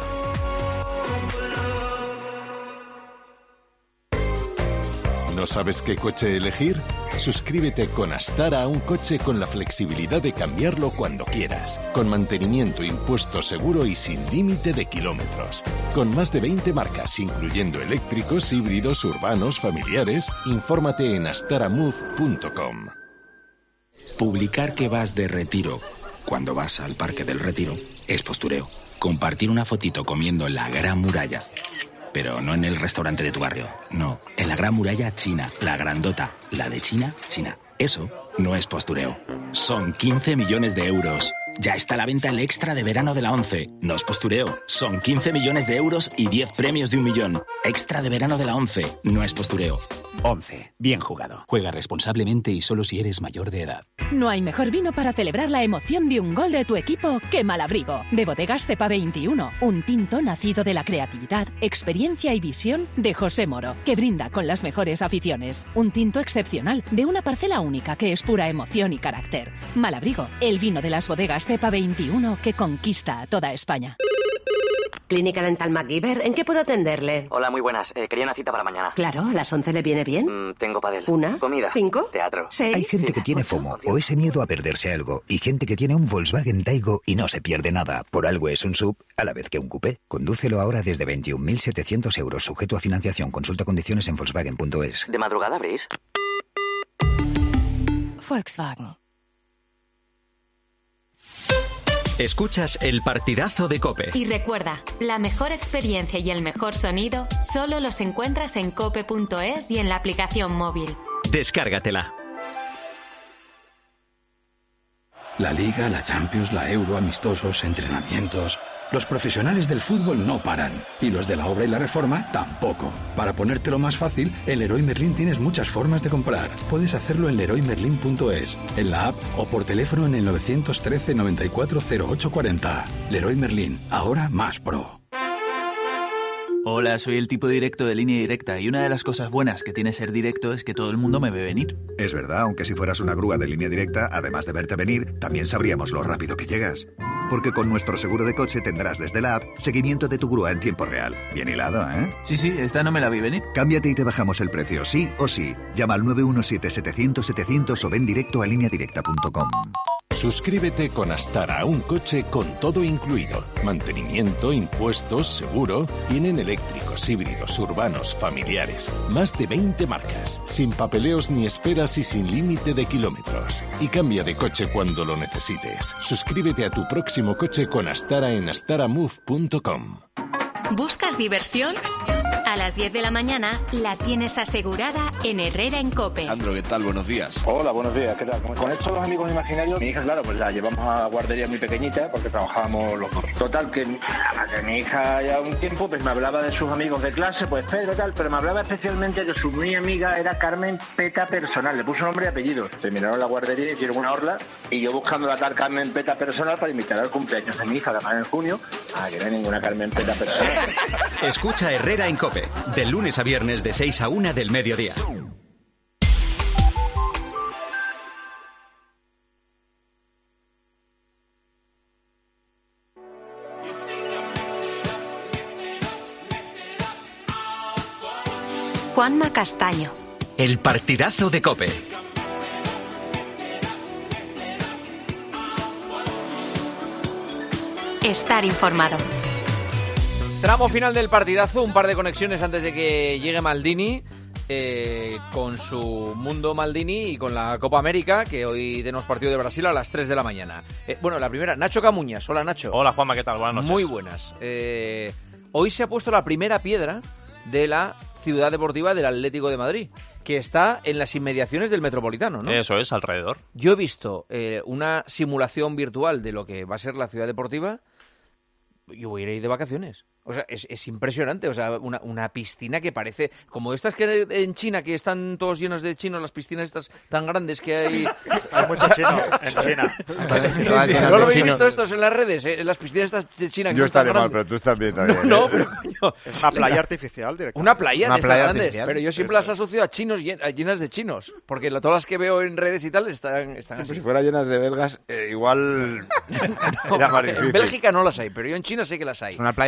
¿No sabes qué coche elegir? Suscríbete con Astara a un coche con la flexibilidad de cambiarlo cuando quieras, con mantenimiento, impuesto seguro y sin límite de kilómetros. Con más de veinte marcas, incluyendo eléctricos, híbridos, urbanos, familiares, infórmate en astaramove punto com. Publicar que vas de retiro cuando vas al Parque del Retiro es postureo. Compartir una fotito comiendo en la Gran Muralla, pero no en el restaurante de tu barrio, no, en la Gran Muralla China, la grandota, la de China, China. Eso no es postureo. Son quince millones de euros. Ya está a la venta el extra de verano de la ONCE. No es postureo. Son quince millones de euros y diez premios de un millón. Extra de verano de la ONCE. No es postureo. ONCE. Bien jugado. Juega responsablemente y solo si eres mayor de edad. No hay mejor vino para celebrar la emoción de un gol de tu equipo que Malabrigo. De Bodegas Cepa veintiuno. Un tinto nacido de la creatividad, experiencia y visión de José Moro, que brinda con las mejores aficiones. Un tinto excepcional de una parcela única que es pura emoción y carácter. Malabrigo, el vino de las bodegas Cepa veintiuno que conquista a toda España. Clínica Dental MacGyver, ¿en qué puedo atenderle? Hola, muy buenas. Eh, quería una cita para mañana. Claro, ¿a las once le viene bien? Mm, tengo padel. ¿Una? Comida. ¿Cinco? Teatro. ¿Seis? Hay gente que tiene FOMO o ese miedo a perderse algo y gente que tiene un Volkswagen Taigo y no se pierde nada. Por algo es un sub a la vez que un coupé. Condúcelo ahora desde veintiún mil setecientos euros sujeto a financiación. Consulta condiciones en volkswagen punto es. ¿De madrugada abrís? Volkswagen. Escuchas el partidazo de COPE. Y recuerda, la mejor experiencia y el mejor sonido solo los encuentras en cope punto es y en la aplicación móvil. Descárgatela. La Liga, la Champions, la Euro, amistosos, entrenamientos. Los profesionales del fútbol no paran. Y los de la obra y la reforma tampoco. Para ponértelo más fácil, en Leroy Merlin tienes muchas formas de comprar. Puedes hacerlo en leroy merlin punto es, en la app o por teléfono en el nueve uno tres, noventa y cuatro, cero ocho cuarenta. Leroy Merlin, ahora más pro. Hola, soy el tipo directo de Línea Directa y una de las cosas buenas que tiene ser directo es que todo el mundo me ve venir. Es verdad, aunque si fueras una grúa de Línea Directa, además de verte venir, también sabríamos lo rápido que llegas. Porque con nuestro seguro de coche tendrás desde la app seguimiento de tu grúa en tiempo real. Bien hilado, ¿eh? Sí, sí, esta no me la vi venir. Cámbiate y te bajamos el precio, sí o sí. Llama al nueve uno siete, setecientos, setecientos o ven directo a línea directa punto com. Suscríbete con Astara a un coche con todo incluido. Mantenimiento, impuestos, seguro. Tienen eléctricos, híbridos, urbanos, familiares. Más de veinte marcas. Sin papeleos ni esperas y sin límite de kilómetros. Y cambia de coche cuando lo necesites. Suscríbete a tu próximo coche con Astara en astaramove punto com. ¿Buscas diversión? A las diez de la mañana la tienes asegurada en Herrera en COPE. Alejandro, ¿qué tal? Buenos días. Hola, buenos días. ¿Qué tal? Con estos los amigos imaginarios, mi hija, claro, pues la llevamos a guardería muy pequeñita porque trabajábamos los dos. Total, que, que mi hija ya un tiempo pues me hablaba de sus amigos de clase, pues Pedro tal, pero me hablaba especialmente de su muy amiga, era Carmen Peta Personal. Le puso nombre y apellido. Terminaron la guardería, hicieron una orla y yo buscando la tal Carmen Peta Personal para invitar al cumpleaños de mi hija, que va en junio. Ah, que no hay ninguna Carmen Peta Personal. Escucha Herrera en COPE, de lunes a viernes de seis a una del mediodía. Juanma Castaño. El partidazo de COPE. Estar informado. Tramo final del partidazo, un par de conexiones antes de que llegue Maldini, eh, con su Mundo Maldini y con la Copa América, que hoy tenemos partido de Brasil a las tres de la mañana. Eh, bueno, la primera, Nacho Camuñas. Hola, Nacho. Hola, Juanma, ¿qué tal? Buenas noches. Muy buenas. Eh, hoy se ha puesto la primera piedra de la Ciudad Deportiva del Atlético de Madrid, que está en las inmediaciones del Metropolitano, ¿no? Eso es, alrededor. Yo he visto eh, una simulación virtual de lo que va a ser la Ciudad Deportiva. Yo voy a ir ahí de vacaciones. O sea, es, es impresionante. O sea, una, una piscina que parece... Como estas que en China, que están todos llenos de chinos, las piscinas estas tan grandes que hay... Hay mucho chino en China. ¿No lo habéis visto estos en las redes? ¿Eh? En las piscinas estas de China. Que Yo estaré tan mal, pero tú estás bien también. No, ¿eh? pero coño... Es una playa artificial, directamente. Una playa Una de estas playa grandes. artificial. Pero yo siempre las asocio a chinos llen- llenas de chinos. Porque lo- todas las que veo en redes y tal están, están así. Pues si fuera llenas de belgas, eh, igual No, era más en difícil. Bélgica no las hay, pero yo en China sé que las hay. Es una playa donde se va a poder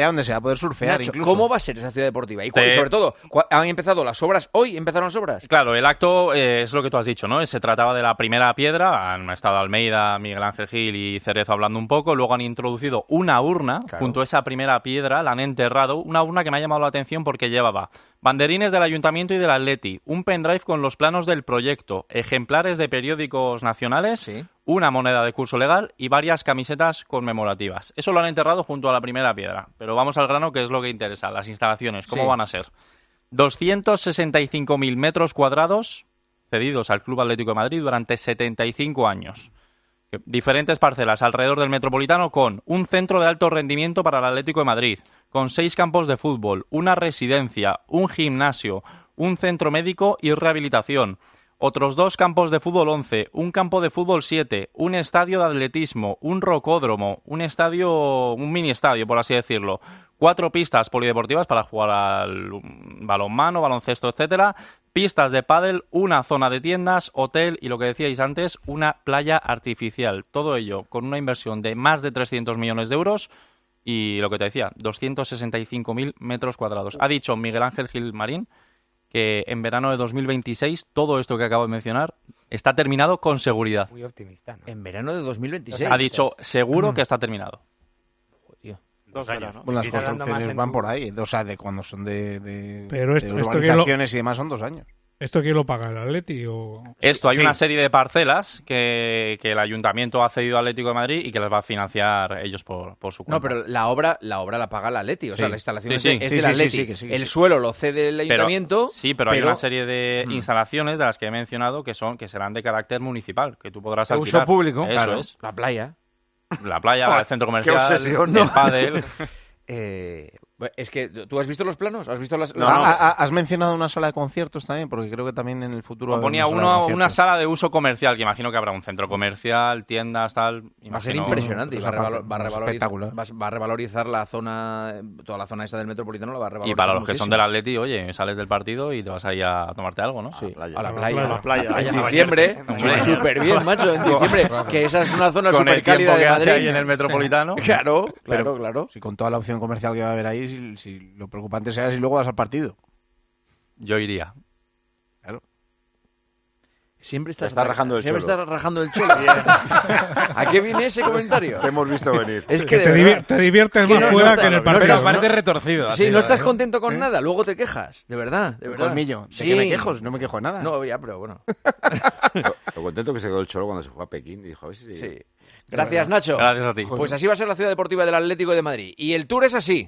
poder surfear Nacho, incluso. ¿cómo va a ser esa ciudad deportiva? Y, cu- Te- y sobre todo, cu- ¿han empezado las obras hoy? ¿Empezaron las obras? Claro, el acto eh, es lo que tú has dicho, ¿no? Se trataba de la primera piedra, han estado Almeida, Miguel Ángel Gil y Cerezo hablando un poco, luego han introducido una urna, Claro. junto a esa primera piedra, la han enterrado, una urna que me ha llamado la atención porque llevaba banderines del Ayuntamiento y del Atleti, un pendrive con los planos del proyecto, ejemplares de periódicos nacionales, una moneda de curso legal y varias camisetas conmemorativas. Eso lo han enterrado junto a la primera piedra, pero vamos al grano, que es lo que interesa, las instalaciones, ¿cómo Sí. van a ser? doscientos sesenta y cinco mil metros cuadrados cedidos al Club Atlético de Madrid durante setenta y cinco años. Diferentes parcelas alrededor del Metropolitano con un centro de alto rendimiento para el Atlético de Madrid, con seis campos de fútbol, una residencia, un gimnasio, un centro médico y rehabilitación, otros dos campos de fútbol once, un campo de fútbol siete, un estadio de atletismo, un rocódromo, un estadio, un mini estadio, por así decirlo, cuatro pistas polideportivas para jugar al balonmano, baloncesto, etcétera, pistas de pádel, una zona de tiendas, hotel y lo que decíais antes, una playa artificial. Todo ello con una inversión de más de trescientos millones de euros y lo que te decía, doscientos sesenta y cinco mil metros cuadrados. Ha dicho Miguel Ángel Gil Marín que en verano de dos mil veintiséis todo esto que acabo de mencionar está terminado con seguridad. Muy optimista, ¿no? En verano de dos mil veintiséis. Ha dicho seguro que está terminado. Dos veranos. Bueno, las Empieza dando construcciones más en van tu- por ahí, o sea, de cuando son de, de, Pero esto- de esto que lo- urbanizaciones y demás son dos años. ¿Esto quién lo paga, el Atleti o...? Esto, hay Sí. una serie de parcelas que, que el Ayuntamiento ha cedido al Atlético de Madrid y que las va a financiar ellos por, por su cuenta. No, pero la obra la obra la paga el Atleti, o sea, Sí. la instalación Sí, es, sí. de- es Sí, del sí, sí, Atleti. sí, que sí, que el sí. suelo lo cede el Pero- Ayuntamiento. sí, pero, hay una serie de instalaciones de las que he mencionado que son que serán de carácter municipal, que tú podrás De uso alquilar. público. Eso Claro. es. La playa. La playa, Joder, el centro qué comercial, obsesión, el ¿no? pádel. Eh, es que, ¿tú has visto los planos? ¿Has visto las...? No, las- ha- ha- has mencionado una sala de conciertos también, porque creo que también en el futuro... va a haber Ponía una sala de uno, conciertos. una sala de uso comercial, que imagino que habrá un centro comercial, tiendas, tal. Va a ser imagino- impresionante y va a, esa parte, revalo- va a es revalorizar, espectacular. va a- va a revalorizar la zona, toda la zona esa del Metropolitano la va a revalorizar Y para los que son muchísimo. del Atleti, oye, sales del partido y te vas ahí a tomarte algo, ¿no? Sí, a la A la playa. playa. A la playa. En A diciembre, Hombre. súper bien, macho, en diciembre, que esa es una zona Con súper el tiempo cálida de que hace Madrid. ahí en el Metropolitano. Claro, claro, Pero, claro. Si con toda la opción comercial que va a haber ahí, si, si lo preocupante sea si luego vas al partido. Yo iría. Siempre estás Está rajando el siempre cholo. estás rajando el cholo. ¿A qué viene ese comentario? Te hemos visto venir. Es que de te, verdad. divier- te diviertes Es que más no- fuera no está- que en el no- partido. no- ¿no? retorcido. Sí, no estás contento con nada, luego te quejas, de verdad, de El verdad. colmillo. ¿De Sí. qué me quejo? Si no me quejo de nada. No, ya, pero bueno. Lo, lo contento que se quedó el Cholo cuando se fue a Pekín y dijo, a ver si... Sí. Gracias, Nacho. Gracias a ti. Pues así va a ser la ciudad deportiva del Atlético de Madrid. Y el Tour es así.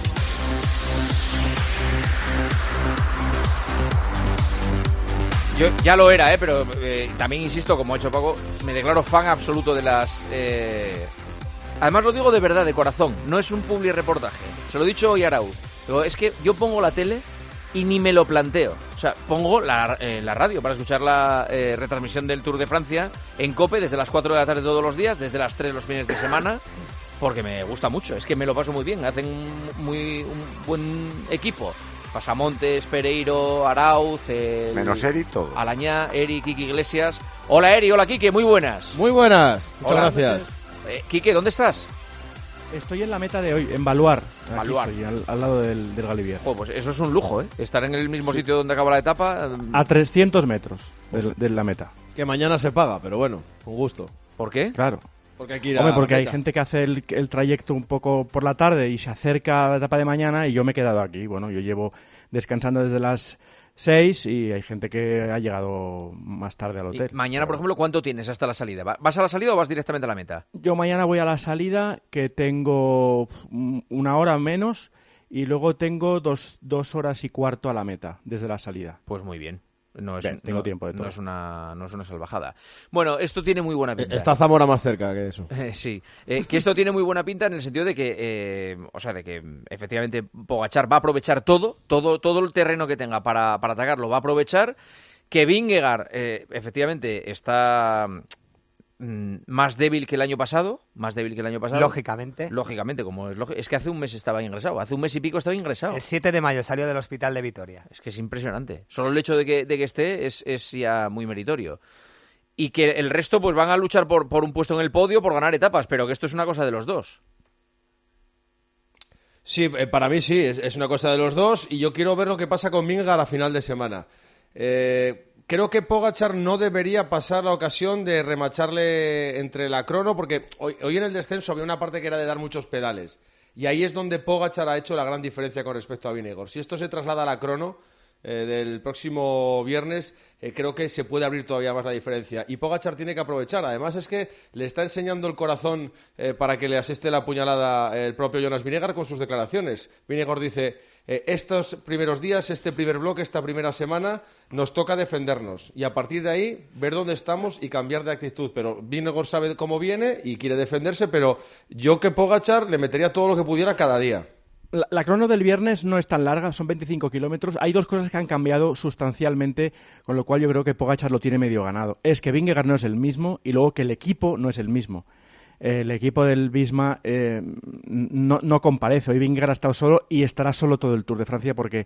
Yo ya lo era, ¿eh? Pero eh, también insisto, como ha hecho Paco, me declaro fan absoluto de las... eh, Además lo digo de verdad, de corazón, no es un publi reportaje. Se lo he dicho hoy a Arau. Digo, es que yo pongo la tele y ni me lo planteo. O sea, pongo la, eh, la radio para escuchar la eh, retransmisión del Tour de Francia en COPE desde las cuatro de la tarde todos los días, desde las tres los fines de semana, porque me gusta mucho. Es que me lo paso muy bien, hacen un, muy, un buen equipo. Pasamontes, Pereiro, Arauz, el... Menos Eri, todo. Alañá, Eri, Kiki Iglesias. Hola Eri, hola Kike, muy buenas. Muy buenas, muchas Hola. gracias. Eh, Quique, ¿dónde estás? Estoy en la meta de hoy, en Baluar. Aquí Baluar. estoy, al, al lado del, del Galibier. Oh, pues eso es un lujo, ¿eh? Estar en el mismo sitio donde acaba la etapa. eh, A trescientos metros de, de la meta. Que mañana se paga, pero bueno, con gusto. ¿Por qué? Claro. Porque hay que ir a Hombre, la porque hay meta. gente que hace el, el trayecto un poco por la tarde y se acerca a la etapa de mañana y yo me he quedado aquí. Bueno, yo llevo descansando desde las seis y hay gente que ha llegado más tarde al Y hotel. mañana, por ejemplo, ¿cuánto tienes hasta la salida? ¿Va- ¿Vas a la salida o vas directamente a la meta? Yo mañana voy a la salida, que tengo uf, una hora menos, y luego tengo dos, dos horas y cuarto a la meta, desde la salida. Pues muy bien. No es, Bien, tengo no- tiempo de todo. No es, una, no es una salvajada. Bueno, esto tiene muy buena pinta. Está Zamora más cerca que eso. Eh, sí, eh, que esto tiene muy buena pinta en el sentido de que, eh, o sea, de que mm, efectivamente Pogačar va a aprovechar todo, todo, todo el terreno que tenga para, para atacarlo, va a aprovechar. Que Vingegaard, eh, efectivamente, está mm, más débil que el año pasado, más débil que el año pasado. Lógicamente. Lógicamente, como es lógico. Es que hace un mes estaba ingresado, hace un mes y pico estaba ingresado. El siete de mayo salió del hospital de Vitoria. Es que es impresionante. Solo el hecho de que, de que esté es, es ya muy meritorio. Y que el resto pues van a luchar por, por un puesto en el podio, por ganar etapas, pero que esto es una cosa de los dos. Sí, eh, para mí sí, es, es una cosa de los dos y yo quiero ver lo que pasa con Vingegaard a final de semana. Eh, creo que Pogačar no debería pasar la ocasión de remacharle entre la crono porque hoy, hoy en el descenso había una parte que era de dar muchos pedales y ahí es donde Pogačar ha hecho la gran diferencia con respecto a Vingegaard. Si esto se traslada a la crono eh, del próximo viernes, eh, creo que se puede abrir todavía más la diferencia. Y Pogačar tiene que aprovechar. Además es que le está enseñando el corazón eh, para que le aseste la puñalada el propio Jonas Vingegaard con sus declaraciones. Vingegaard dice, eh, estos primeros días, este primer bloque, esta primera semana, nos toca defendernos. Y a partir de ahí, ver dónde estamos y cambiar de actitud. Pero Vingegaard sabe cómo viene y quiere defenderse, pero yo que Pogačar le metería todo lo que pudiera cada día. La, la crono del viernes no es tan larga, son veinticinco kilómetros. Hay dos cosas que han cambiado sustancialmente, con lo cual yo creo que Pogačar lo tiene medio ganado. Es que Vingegaard no es el mismo y luego que el equipo no es el mismo. Eh, el equipo del Visma eh, no, no comparece. Hoy Vingegaard ha estado solo y estará solo todo el Tour de Francia porque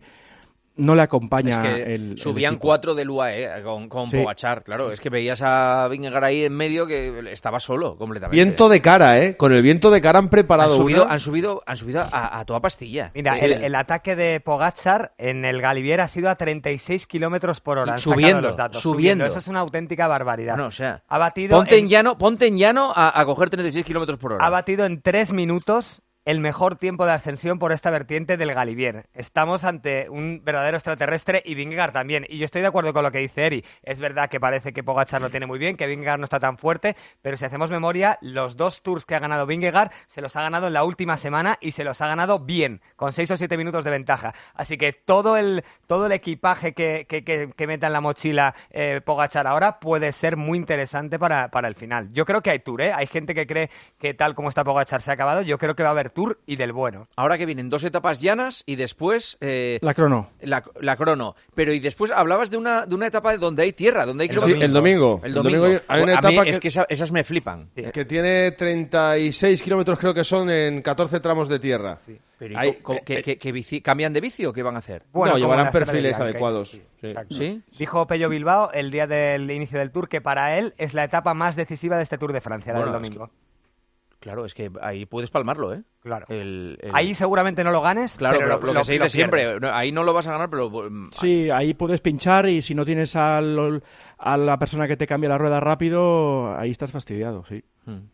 no le acompaña es que el subían el cuatro del U A E con, con sí. Pogačar, claro, es que veías a Vingegaard ahí en medio que estaba solo completamente. Viento de cara, ¿eh? Con el viento de cara han preparado han subido, una... han subido, han subido a, a toda pastilla. Mira, sí. el, el ataque de Pogačar en el Galibier ha sido a treinta y seis kilómetros por hora. Han subiendo, sacado los datos, subiendo. subiendo. Eso es una auténtica barbaridad. No, o sea, ha batido ponte en, en llano, ponte en llano a, a coger treinta y seis kilómetros por hora. Ha batido en tres minutos el mejor tiempo de ascensión por esta vertiente del Galibier. Estamos ante un verdadero extraterrestre y Vingegaard también. Y yo estoy de acuerdo con lo que dice Eri. Es verdad que parece que Pogačar lo tiene muy bien, que Vingegaard no está tan fuerte, pero si hacemos memoria, los dos tours que ha ganado Vingegaard se los ha ganado en la última semana y se los ha ganado bien, con seis o siete minutos de ventaja. Así que todo el, todo el equipaje que, que, que, que meta en la mochila eh, Pogačar ahora puede ser muy interesante para, para el final. Yo creo que hay tour, ¿eh? Hay gente que cree que tal como está Pogačar se ha acabado. Yo creo que va a haber Tour y del bueno. Ahora que vienen dos etapas llanas y después... Eh, la crono. La, la crono. Pero y después hablabas de una, de una etapa donde hay tierra, donde hay el, domingo. el domingo. El domingo. El domingo hay una a etapa mí que, es que esa, esas me flipan. Sí. Que tiene treinta y seis kilómetros creo que son en catorce tramos de tierra. Sí. Pero hay, co, co, que, que, que bici, ¿cambian de bici o qué van a hacer? Bueno, no, llevarán perfiles adecuados. Sí. Sí. ¿Sí? Dijo Pello Bilbao el día del inicio del Tour que para él es la etapa más decisiva de este Tour de Francia, la bueno, del domingo. Es que... Claro, es que ahí puedes palmarlo, ¿eh? Claro. El, el... Ahí seguramente no lo ganes, claro, pero, pero lo, lo que lo, se dice lo siempre, ahí no lo vas a ganar, pero... Sí, ahí puedes pinchar y si no tienes al, a la persona que te cambia la rueda rápido, ahí estás fastidiado, sí. Hmm.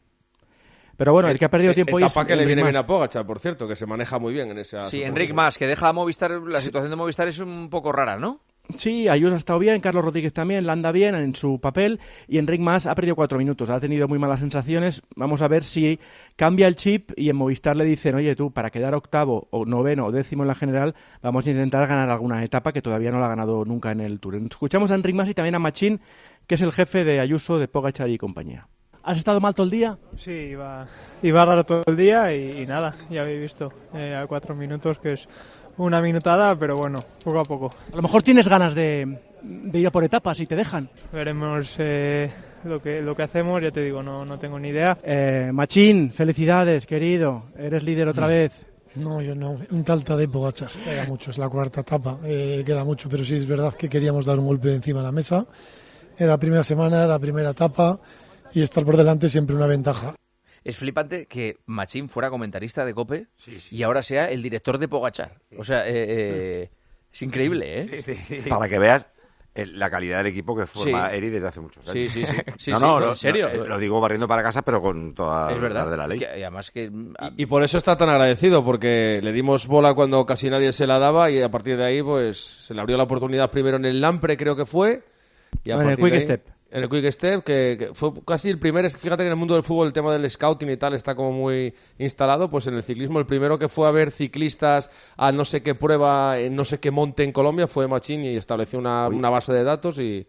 Pero bueno, el que ha perdido tiempo... Etapa que le viene bien a Pogačar, por cierto, que se maneja muy bien en esa... Sí, Enric Mas, que deja a Movistar, la situación de Movistar es un poco rara, ¿no? Sí, Ayuso ha estado bien, Carlos Rodríguez también, la anda bien en su papel y Enric Mas ha perdido cuatro minutos, ha tenido muy malas sensaciones. Vamos a ver si cambia el chip y en Movistar le dicen, oye tú, para quedar octavo o noveno o décimo en la general, vamos a intentar ganar alguna etapa que todavía no la ha ganado nunca en el Tour. Escuchamos a Enric Mas y también a Machín, que es el jefe de Ayuso, de Pogačar y compañía. ¿Has estado mal todo el día? Sí, iba, iba raro todo el día y, y nada, ya habéis visto, eh, a cuatro minutos que es... una minutada, pero bueno, poco a poco. A lo mejor tienes ganas de, de ir a por etapas y te dejan. Veremos eh, lo que lo que hacemos, ya te digo, no, no tengo ni idea. Eh, Machín, felicidades, querido. Eres líder otra vez. No, yo no. Un talta de Pogačar. Queda mucho, es la cuarta etapa, eh, queda mucho, pero sí es verdad que queríamos dar un golpe encima de la mesa. Era la primera semana, era la primera etapa y estar por delante siempre una ventaja. Es flipante que Machín fuera comentarista de COPE sí, sí. y ahora sea el director de Pogačar. Sí. O sea, eh, eh, es increíble, ¿eh? Sí, sí, sí. Para que veas el, la calidad del equipo que forma sí. Eri desde hace muchos años. Sí, sí, sí. sí no, no, sí, no, en serio. No, lo digo barriendo para casa, pero con toda es verdad, la de la ley. Que, además que... Y, y por eso está tan agradecido, porque le dimos bola cuando casi nadie se la daba y a partir de ahí pues se le abrió la oportunidad primero en el Lampre, creo que fue. Y a en el Quick ahí, Step. En el Quick Step, que, que fue casi el primer... Fíjate que en el mundo del fútbol el tema del scouting y tal está como muy instalado, pues en el ciclismo el primero que fue a ver ciclistas a no sé qué prueba, en no sé qué monte en Colombia fue Machín y estableció una, una base de datos y...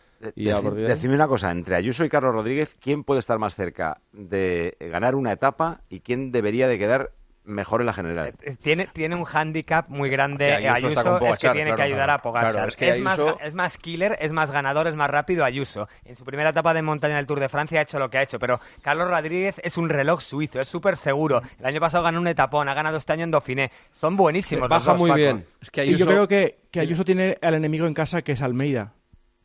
y Dec, de decime una cosa, entre Ayuso y Carlos Rodríguez, ¿quién puede estar más cerca de ganar una etapa y quién debería de quedar mejor en la general? Tiene, tiene un hándicap muy grande Ayuso, Ayuso Pogačar, es que tiene claro, que ayudar claro, a Pogačar. Claro, es, que es, Ayuso... más, es más killer, es más ganador, es más rápido Ayuso. En su primera etapa de montaña del Tour de Francia ha hecho lo que ha hecho, pero Carlos Rodríguez es un reloj suizo, es súper seguro. El año pasado ganó un etapón, ha ganado este año en Dauphiné. Son buenísimos. Baja los dos, muy Paco. bien. Es que Ayuso... Y yo creo que, que Ayuso tiene al enemigo en casa, que es Almeida.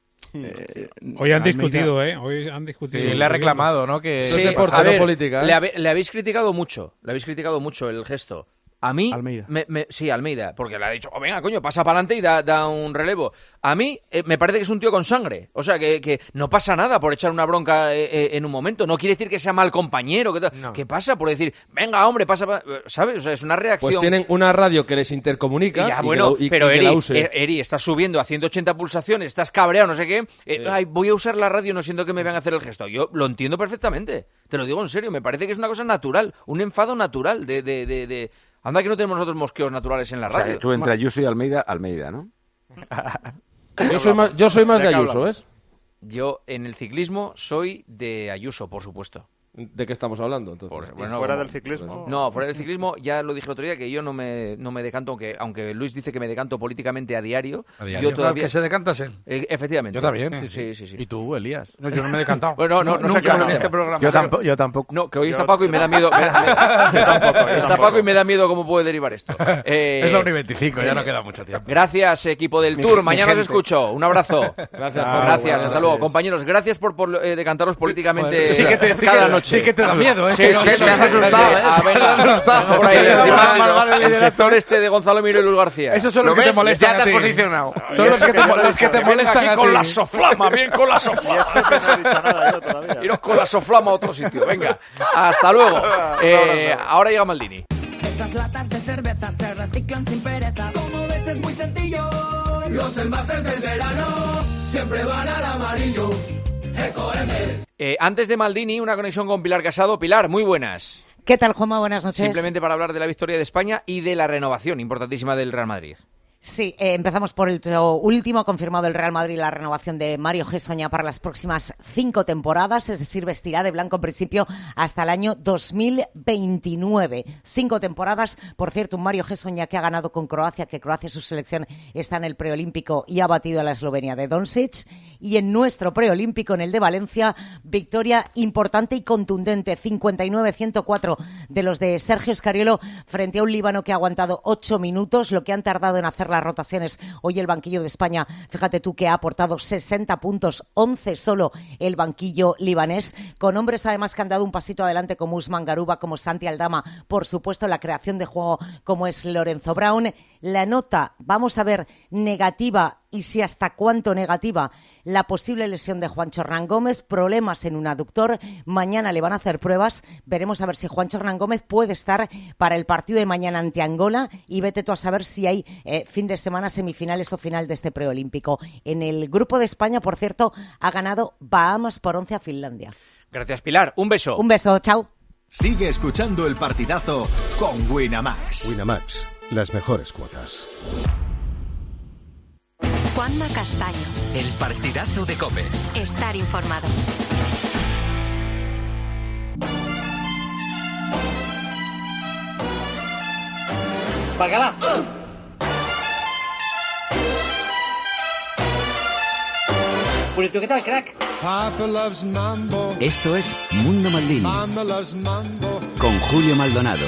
Eh, Hoy han Almeida. discutido, ¿eh? Hoy han discutido. Sí, le ha reclamado, ¿no? Que sí, es deporte, a ver, no política. ¿eh? Le, habe, le habéis criticado mucho, le habéis criticado mucho el gesto. A mí, Almeida. Me, me, sí, Almeida, porque le ha dicho, oh, venga, coño, pasa para adelante y da, da un relevo. A mí eh, me parece que es un tío con sangre. O sea, que, que no pasa nada por echar una bronca eh, eh, en un momento. No quiere decir que sea mal compañero. Que no. ¿Qué pasa por decir, venga, hombre, pasa, pa-", ¿sabes? O sea, es una reacción. Pues tienen una radio que les intercomunica. Ya, y bueno, que la, y, pero y que Eri, la use. eh, Eri, estás subiendo a ciento ochenta pulsaciones, estás cabreado, no sé qué. Eh, Sí. Ay, voy a usar la radio, no siento que me vean a hacer el gesto. Yo lo entiendo perfectamente. Te lo digo en serio, me parece que es una cosa natural, un enfado natural de... de, de, de... Anda que no tenemos nosotros mosqueos naturales en la O sea, radio. que tú entre Ayuso y Almeida, Almeida, ¿no? Yo soy más, yo soy más de Ayuso, ¿ves? Yo en el ciclismo soy de Ayuso, por supuesto. ¿De qué estamos hablando entonces? Por- ¿Y bueno, fuera como- del ciclismo? No, fuera del ciclismo, ya lo dije el otro día, que yo no me, no me decanto, aunque, aunque Luis dice que me decanto políticamente a diario. A diario. Yo todavía... Claro, que se decanta es él. Eh, efectivamente. Yo también. Sí, sí, sí. sí. ¿Y tú, Elías? No, yo no me he decantado. Bueno, no, no, no sé Nunca qué en este programa. Yo, tampo- yo tampoco. No, que hoy está Yo- Paco y me da miedo. me- me- Yo tampoco, yo está tampoco. Paco y me da miedo cómo puede derivar esto. Eh, Es la una y veinticinco, ya no queda mucho tiempo. Gracias, equipo del Mi- Tour. mi Mañana os gente. escucho. Un abrazo. Gracias, Ah, Pablo. gracias. Buenas Hasta luego. noches. Compañeros, gracias por, por eh, decantaros políticamente Sí que te- sí cada que- noche. sí que te da miedo, ¿eh? Sí, Que sí, no- sí, te has sí, asustado, sí. ¿eh? Ah, venga. Te has asustado. Venga por ahí, Te has encima, asustado. el Vale, sector este de Gonzalo Miro y Luis García. Esos son los ¿Lo que te ves? molestan Ya te a has ti. posicionado. Son los que te, los que te Venga molestan aquí a con ti. la soflama, bien con la Y soflama. eso que no he dicho nada yo todavía. Iros con la soflama a otro sitio. Venga, hasta luego. Eh, ahora llega Maldini. Esas latas de cerveza se reciclan sin pereza. Como ves es muy sencillo. Los envases del verano siempre van al amarillo. Ecoembes. Eh, antes de Maldini, una conexión con Pilar Casado. Pilar, muy buenas. ¿Qué tal, Juanma? Buenas noches. Simplemente para hablar de la victoria de España y de la renovación importantísima del Real Madrid. Sí, eh, empezamos por el lo último. Ha confirmado el Real Madrid la renovación de Mario Gessoña para las próximas cinco temporadas, es decir, vestirá de blanco en principio hasta el año dos mil veintinueve. Cinco temporadas. Por cierto, un Mario Gessoña que ha ganado con Croacia, que Croacia, su selección, está en el preolímpico y ha batido a la Eslovenia de Doncic. Y en nuestro preolímpico, en el de Valencia, victoria importante y contundente. cincuenta y nueve a ciento cuatro de los de Sergio Scariolo frente a un Líbano que ha aguantado ocho minutos, lo que han tardado en hacer las rotaciones. Hoy el banquillo de España, fíjate tú que ha aportado sesenta puntos, once solo el banquillo libanés, con hombres además que han dado un pasito adelante como Usman Garuba, como Santi Aldama, por supuesto la creación de juego como es Lorenzo Brown. La nota, vamos a ver, negativa, y si hasta cuánto negativa, la posible lesión de Juancho Hernán Gómez, problemas en un aductor. Mañana le van a hacer pruebas, veremos a ver si Juancho Hernán Gómez puede estar para el partido de mañana ante Angola, y vete tú a saber si hay eh, fin de semana semifinales o final de este preolímpico. En el grupo de España, por cierto, ha ganado Bahamas por once a Finlandia. Gracias, Pilar. Un beso. Un beso, chao. Sigue escuchando El Partidazo con Winamax. Winamax, las mejores cuotas. Juanma Castaño. El partidazo de COPE. Estar informado. ¡Bacala! Purito, ¿qué tal, crack? Esto es Mundo Maldini con Julio Maldonado.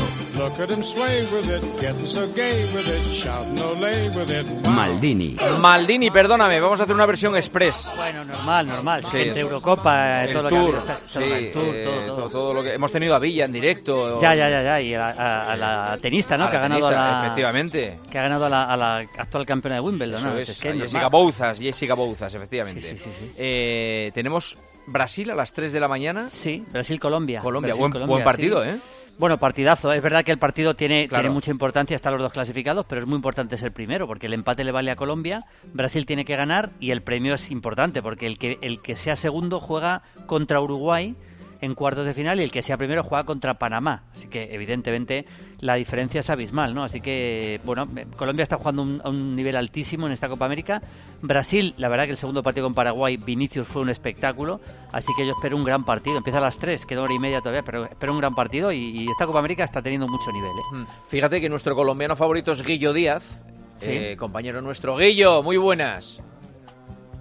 Maldini. Maldini, perdóname, vamos a hacer una versión express. Bueno, normal, normal. Sí, Entre eso. Eurocopa, El todo lo tour, que ha habido, sí, el tour, eh, todo, todo. todo, todo lo que hemos tenido a Villa en directo. Ya, ya, ya, ya. Y a, a- a la tenista, ¿no? A que la ha ganado tenista, a la... efectivamente. Que ha ganado a la, a la actual campeona de Wimbledon, Eso ¿no? es, Es que a es Jessica normal. Bouzas, Jessica Bouzas, efectivamente. Sí, sí, sí, sí. Eh, tenemos Brasil a las tres de la mañana. Sí, Brasil-Colombia. Colombia, Brasil, buen, Colombia, buen partido, sí. ¿eh? Bueno, partidazo. Es verdad que el partido tiene, Claro. tiene mucha importancia, están los dos clasificados, pero es muy importante ser primero, porque el empate le vale a Colombia, Brasil tiene que ganar y el premio es importante, porque el que, el que sea segundo juega contra Uruguay en cuartos de final y el que sea primero juega contra Panamá. Así que, evidentemente, la diferencia es abismal, ¿no? Así que, bueno, Colombia está jugando un, a un nivel altísimo en esta Copa América. Brasil, la verdad que el segundo partido con Paraguay, Vinicius, fue un espectáculo. Así que yo espero un gran partido. Empieza a las tres, queda hora y media todavía, pero espero un gran partido y, y esta Copa América está teniendo mucho nivel, ¿eh? Mm. Fíjate que nuestro colombiano favorito es Guillo Díaz, Sí. eh, compañero nuestro. Guillo, muy buenas.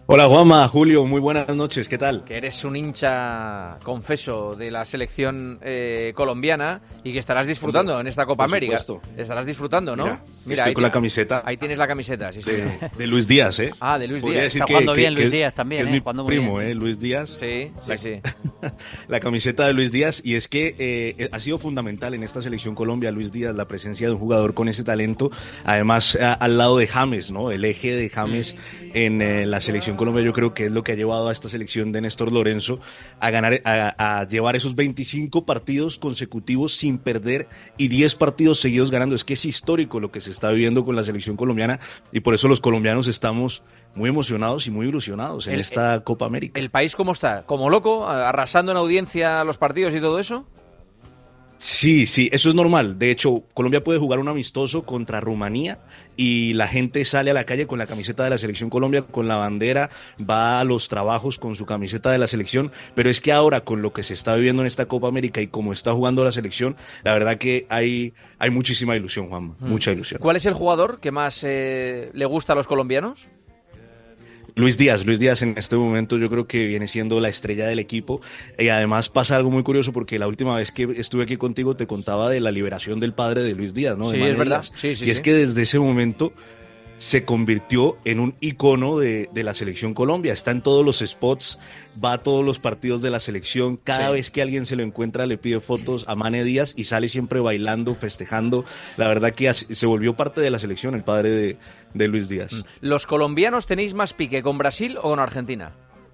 Hola Juanma, Julio, muy buenas noches, ¿qué tal? Que eres un hincha confeso de la selección eh, colombiana y que estarás disfrutando en esta Copa Por América. supuesto. Estarás disfrutando, ¿no? Mira, Mira estoy ahí con te- la camiseta. Ahí tienes la camiseta, sí, sí. De, de Luis Díaz, ¿eh? Ah, de Luis Podría Díaz. decir Está que- jugando que- bien que- Luis Díaz también, que es ¿eh? mi Jugando muy primo, bien. ¿eh? Luis Díaz. Sí, sí, La- sí. La camiseta de Luis Díaz, y es que eh, ha sido fundamental en esta selección Colombia, Luis Díaz, la presencia de un jugador con ese talento, además a- al lado de James, ¿no? El eje de James en eh, la selección Colombia, yo creo que es lo que ha llevado a esta selección de Néstor Lorenzo a ganar, a, a llevar esos veinticinco partidos consecutivos sin perder y diez partidos seguidos ganando. Es que es histórico lo que se está viviendo con la selección colombiana, y por eso los colombianos estamos muy emocionados y muy ilusionados en El- esta Copa América. ¿El país cómo está? ¿Como loco? ¿Arrasando en audiencia los partidos y todo eso? Sí, sí, eso es normal. De hecho, Colombia puede jugar un amistoso contra Rumanía y la gente sale a la calle con la camiseta de la Selección Colombia, con la bandera, va a los trabajos con su camiseta de la selección, pero es que ahora con lo que se está viviendo en esta Copa América y como está jugando la selección, la verdad que hay, hay muchísima ilusión, Juan, Mm. mucha ilusión. ¿Cuál es el jugador que más eh, le gusta a los colombianos? Luis Díaz, Luis Díaz en este momento yo creo que viene siendo la estrella del equipo, y además pasa algo muy curioso porque la última vez que estuve aquí contigo te contaba de la liberación del padre de Luis Díaz, ¿no? De Sí, Mane es verdad. Díaz. Sí, sí, y es sí. que desde ese momento se convirtió en un icono de, de la selección Colombia, está en todos los spots, va a todos los partidos de la selección, cada Sí. vez que alguien se lo encuentra le pide fotos a Mane Díaz y sale siempre bailando, festejando. La verdad que así- se volvió parte de la selección el padre de, de Luis Díaz. ¿Los colombianos tenéis más pique con Brasil o con Argentina?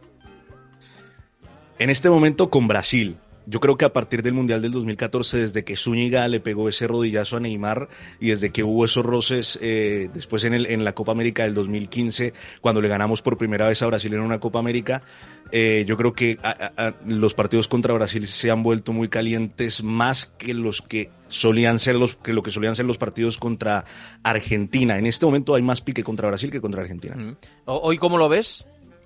En este momento con Brasil. Yo creo que a partir del Mundial del dos mil catorce, desde que Zúñiga le pegó ese rodillazo a Neymar y desde que hubo esos roces eh, después en, el, en la Copa América del dos mil quince, cuando le ganamos por primera vez a Brasil en una Copa América, eh, yo creo que a- a- a los partidos contra Brasil se han vuelto muy calientes, más que los que solían ser los que lo que solían ser los partidos contra Argentina. En este momento hay más pique contra Brasil que contra Argentina. Mm. ¿O- ¿Hoy cómo lo ves?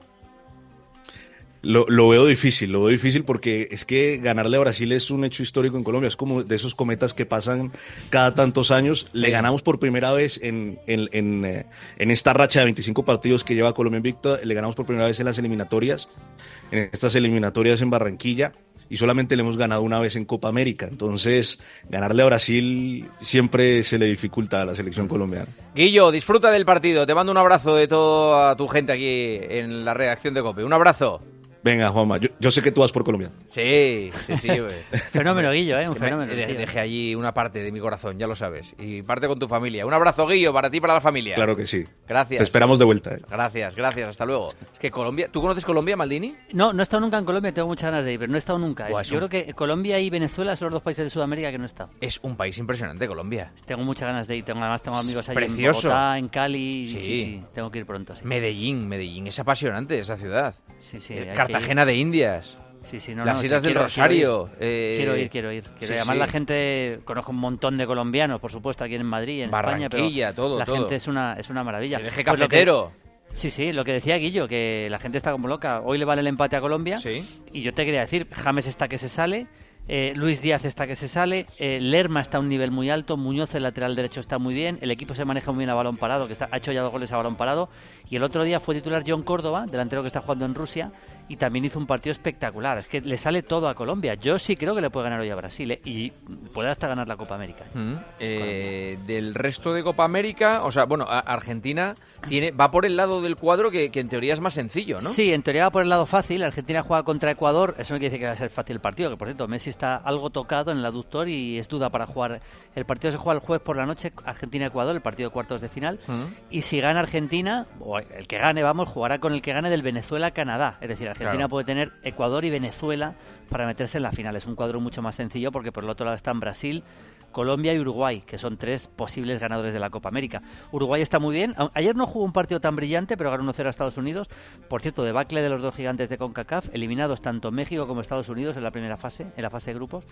Lo, lo veo difícil, lo veo difícil porque es que ganarle a Brasil es un hecho histórico en Colombia, es como de esos cometas que pasan cada tantos años. Le Sí. ganamos por primera vez en, en, en, eh, en esta racha de veinticinco partidos que lleva Colombia invicta, le ganamos por primera vez en las eliminatorias, en estas eliminatorias en Barranquilla, y solamente le hemos ganado una vez en Copa América. Entonces, ganarle a Brasil siempre se le dificulta a la selección colombiana. Guillo, disfruta del partido. Te mando un abrazo de toda tu gente aquí en la redacción de COPE. Un abrazo. Venga, Juanma, yo, yo sé que tú vas por Colombia. Sí, sí, sí. güey. Fenómeno, Guillo, ¿eh? Un Es que me- fenómeno, de- tío. Dejé allí una parte de mi corazón, ya lo sabes. Y parte con tu familia. Un abrazo, Guillo, para ti y para la familia. Claro que sí. Gracias. Te esperamos de vuelta. ¿eh? Gracias, gracias. Hasta luego. Es que Colombia... ¿Tú conoces Colombia, Maldini? No, no he estado nunca en Colombia, tengo muchas ganas de ir, pero no he estado nunca. Buah, Es- es yo un- creo que Colombia y Venezuela son los dos países de Sudamérica que no he estado. Es un país impresionante, Colombia. Tengo muchas ganas de ir, tengo, además tengo amigos allí Precioso. en Bogotá, en Cali, Sí. sí, sí, sí, tengo que ir pronto. Sí, Medellín, Medellín. Es apasionante esa ciudad. sí, sí, Eh, hay que Cartagena ir. de Indias. Sí, sí, no, Las no, sí, Islas del quiero- Rosario. Quiero ir, eh, quiero ir, quiero ir. quiero sí, ir. Además sí. la gente, conozco un montón de colombianos, por supuesto, aquí en Madrid, en España, Barranquilla, pero todo, la todo. gente es una, es una maravilla. El eje Pues lo que- cafetero. Sí, sí, lo que decía Guillo, que la gente está como loca. Hoy le vale el empate a Colombia. Sí. Y yo te quería decir, James está que se sale, eh, Luis Díaz está que se sale, eh, Lerma está a un nivel muy alto, Muñoz, el lateral derecho, está muy bien, el equipo se maneja muy bien a balón parado, que está, ha hecho ya dos goles a balón parado, y el otro día fue titular John Córdoba, delantero que está jugando en Rusia, y también hizo un partido espectacular. Es que le sale todo a Colombia. Yo sí creo que le puede ganar hoy a Brasil, ¿eh? Y puede hasta ganar la Copa América. Mm. Eh, del resto de Copa América, o sea, bueno, a- Argentina tiene va por el lado del cuadro que, que en teoría es más sencillo, ¿no? Sí, en teoría va por el lado fácil. Argentina juega contra Ecuador. Eso no quiere decir que va a ser fácil el partido. Que por cierto, Messi está algo tocado en el aductor y es duda para jugar. El partido se juega el jueves por la noche, Argentina-Ecuador, el partido de cuartos de final. Mm. Y si gana Argentina, o el que gane, vamos, jugará con el que gane del Venezuela-Canadá. Es decir, Argentina Claro. puede tener Ecuador y Venezuela para meterse en la final. Es un cuadro mucho más sencillo porque por el otro lado están Brasil, Colombia y Uruguay, que son tres posibles ganadores de la Copa América. Uruguay está muy bien. A- Ayer no jugó un partido tan brillante, pero ganó uno cero a Estados Unidos. Por cierto, debacle de los dos gigantes de CONCACAF, eliminados tanto México como Estados Unidos en la primera fase, en la fase de grupos.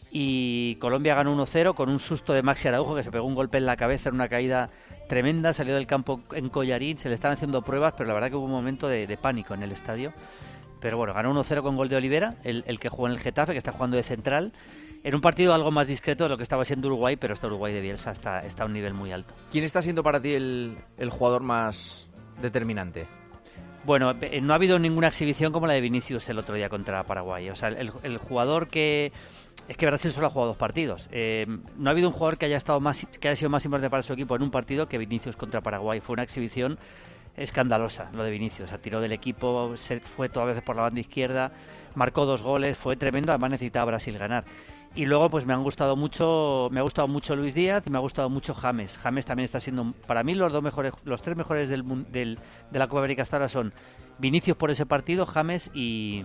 Y Colombia ganó uno cero con un susto de Maxi Araujo, que se pegó un golpe en la cabeza en una caída tremenda, salió del campo en collarín, se le están haciendo pruebas, pero la verdad que hubo un momento de, de pánico en el estadio. Pero bueno, ganó uno cero con gol de Olivera, el, el que jugó en el Getafe, que está jugando de central, en un partido algo más discreto de lo que estaba siendo Uruguay, pero este Uruguay de Bielsa está, está a un nivel muy alto. ¿Quién está siendo para ti el, el jugador más determinante? Bueno, eh, no ha habido ninguna exhibición como la de Vinicius el otro día contra Paraguay. O sea, el, el jugador que... Es que Brasil solo ha jugado dos partidos. Eh, no ha habido un jugador que haya estado más, que haya sido más importante para su equipo en un partido que Vinicius contra Paraguay. Fue una exhibición escandalosa lo de Vinicius. O sea, tiró del equipo, se fue todas veces por la banda izquierda, marcó dos goles, fue tremendo. Además necesitaba Brasil ganar. Y luego pues me han gustado mucho, me ha gustado mucho Luis Díaz y me ha gustado mucho James. James también está siendo, para mí los dos mejores, los tres mejores del, del de la Copa América hasta ahora son Vinicius por ese partido, James y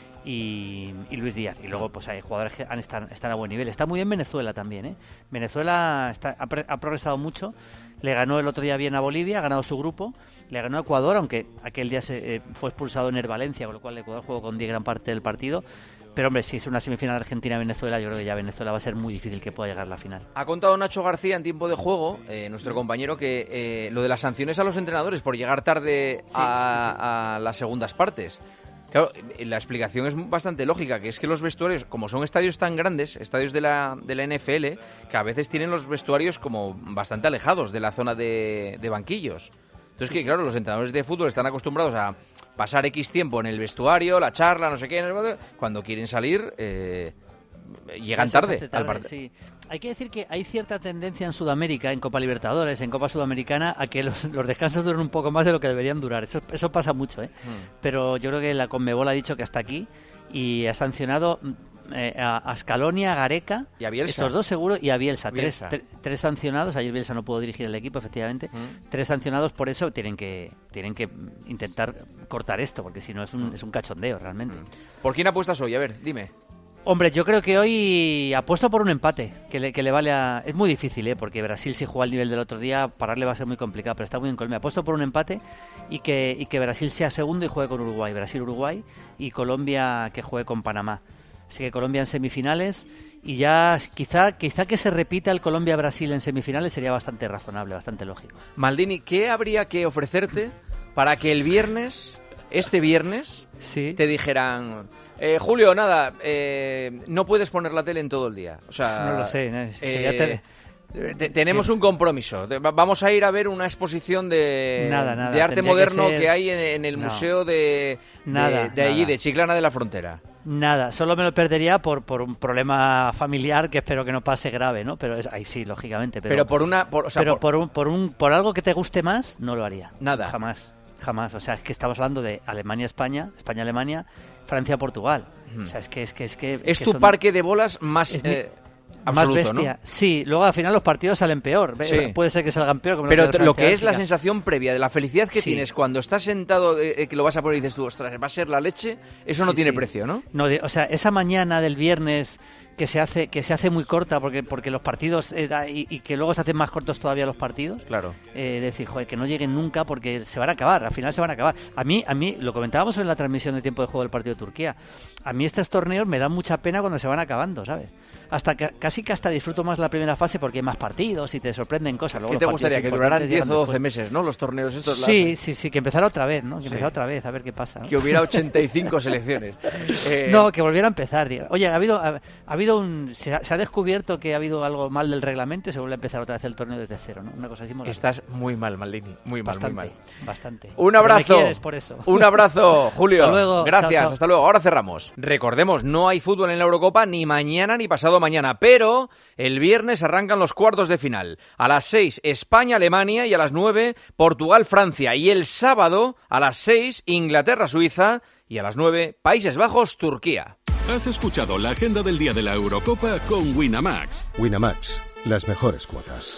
Y, y Luis Díaz. Y luego pues hay jugadores que han, están, están a buen nivel. Está muy bien Venezuela también, ¿eh? Venezuela está, ha, pre, ha progresado mucho. Le ganó el otro día bien a Bolivia, ha ganado su grupo. Le ganó a Ecuador, aunque aquel día se eh, fue expulsado en el Valencia, con lo cual Ecuador jugó con diez gran parte del partido. Pero hombre, si es una semifinal Argentina-Venezuela, yo creo que ya Venezuela va a ser muy difícil que pueda llegar a la final. Ha contado Nacho García en tiempo de juego, eh, nuestro compañero, que eh, lo de las sanciones a los entrenadores por llegar tarde sí, a, sí, sí. a las segundas partes. Claro, la explicación es bastante lógica, que es que los vestuarios, como son estadios tan grandes, estadios de la, de la N F L, que a veces tienen los vestuarios como bastante alejados de la zona de, de banquillos. Entonces, que claro, los entrenadores de fútbol están acostumbrados a pasar X tiempo en el vestuario, la charla, no sé qué, cuando quieren salir, eh, llegan tarde, tarde al partido. Sí. Hay que decir que hay cierta tendencia en Sudamérica, en Copa Libertadores, en Copa Sudamericana, a que los, los descansos duren un poco más de lo que deberían durar. Eso, eso pasa mucho, ¿eh? Mm. Pero yo creo que la Conmebol ha dicho que hasta aquí y ha sancionado eh, a, a Scaloni, a Gareca, y a Bielsa. Estos dos seguro, y a Bielsa. Bielsa. Tres, tre, tres sancionados. Ayer Bielsa no pudo dirigir el equipo, efectivamente. Mm. Tres sancionados por eso. Tienen que tienen que intentar cortar esto, porque si no es un, mm. es un cachondeo realmente. Mm. ¿Por quién apuestas hoy? A ver, dime. Hombre, yo creo que hoy apuesto por un empate, que le, que le vale a... Es muy difícil, ¿eh? Porque Brasil, si juega al nivel del otro día, pararle va a ser muy complicado, pero está muy en Colombia. Apuesto por un empate y que, y que Brasil sea segundo y juegue con Uruguay. Brasil-Uruguay y Colombia que juegue con Panamá. Así que Colombia en semifinales y ya quizá, quizá que se repita el Colombia-Brasil en semifinales sería bastante razonable, bastante lógico. Maldini, ¿qué habría que ofrecerte para que el viernes, este viernes, sí. te dijeran... Eh, Julio, nada, eh, no puedes poner la tele en todo el día. O sea, no lo sé. No, eh, te, tenemos un compromiso. Vamos a ir a ver una exposición de, nada, nada, de arte moderno que, ser... que hay en, en el no. museo de, nada, de, de allí, nada. de Chiclana de la Frontera. Nada, solo me lo perdería por, por un problema familiar que espero que no pase grave, ¿no? Pero es, ahí sí, lógicamente. Pero, pero por una, por, o sea, pero por... por un, por un, por algo que te guste más, no lo haría. Nada. Jamás, jamás. O sea, es que estamos hablando de Alemania-España, España-Alemania, Francia-Portugal. O sea, es que es que es que es que tu son... parque de bolas más es eh, más absoluto, bestia. ¿no? Sí, luego al final los partidos salen peor. Sí. Puede ser que salgan peor. Como pero lo, lo que es la sensación previa de la felicidad que sí. tienes cuando estás sentado, eh, que lo vas a poner y dices tú, ostras, va a ser la leche, eso no sí, tiene sí. precio, ¿no? No, de, o sea, esa mañana del viernes que se hace que se hace muy corta porque porque los partidos eh, y, y que luego se hacen más cortos todavía los partidos. Claro. Eh, decir, joder, que no lleguen nunca porque se van a acabar, al final se van a acabar. A mí a mí lo comentábamos en la transmisión de tiempo de juego del partido de Turquía. A mí estos torneos me dan mucha pena cuando se van acabando, ¿sabes? Hasta que, casi que hasta disfruto más la primera fase porque hay más partidos y te sorprenden cosas. Luego ¿Qué te gustaría? Que duraran diez o doce meses, ¿no? Los torneos estos. Sí, las... sí, sí, que empezara otra vez, ¿no? Que sí. empezara otra vez, a ver qué pasa, ¿no? Que hubiera ochenta y cinco selecciones. Eh... No, que volviera a empezar, digo. Oye, ha habido, ha, ha habido un... Se ha, se ha descubierto que ha habido algo mal del reglamento y se vuelve a empezar otra vez el torneo desde cero, ¿no? Una cosa así. Estás muy mal, Maldini. Muy mal, bastante, muy mal. Bastante. Un abrazo. Me quieres por eso. Un abrazo, Julio. Hasta luego. Gracias, chao, chao. Hasta luego. Ahora cerramos. Recordemos, no hay fútbol en la Eurocopa ni mañana ni pasado mañana, pero el viernes arrancan los cuartos de final. A las seis, España-Alemania y a las nueve, Portugal-Francia. Y el sábado, a las seis, Inglaterra-Suiza y a las nueve, Países Bajos-Turquía. Has escuchado la agenda del día de la Eurocopa con Winamax. Winamax, las mejores cuotas.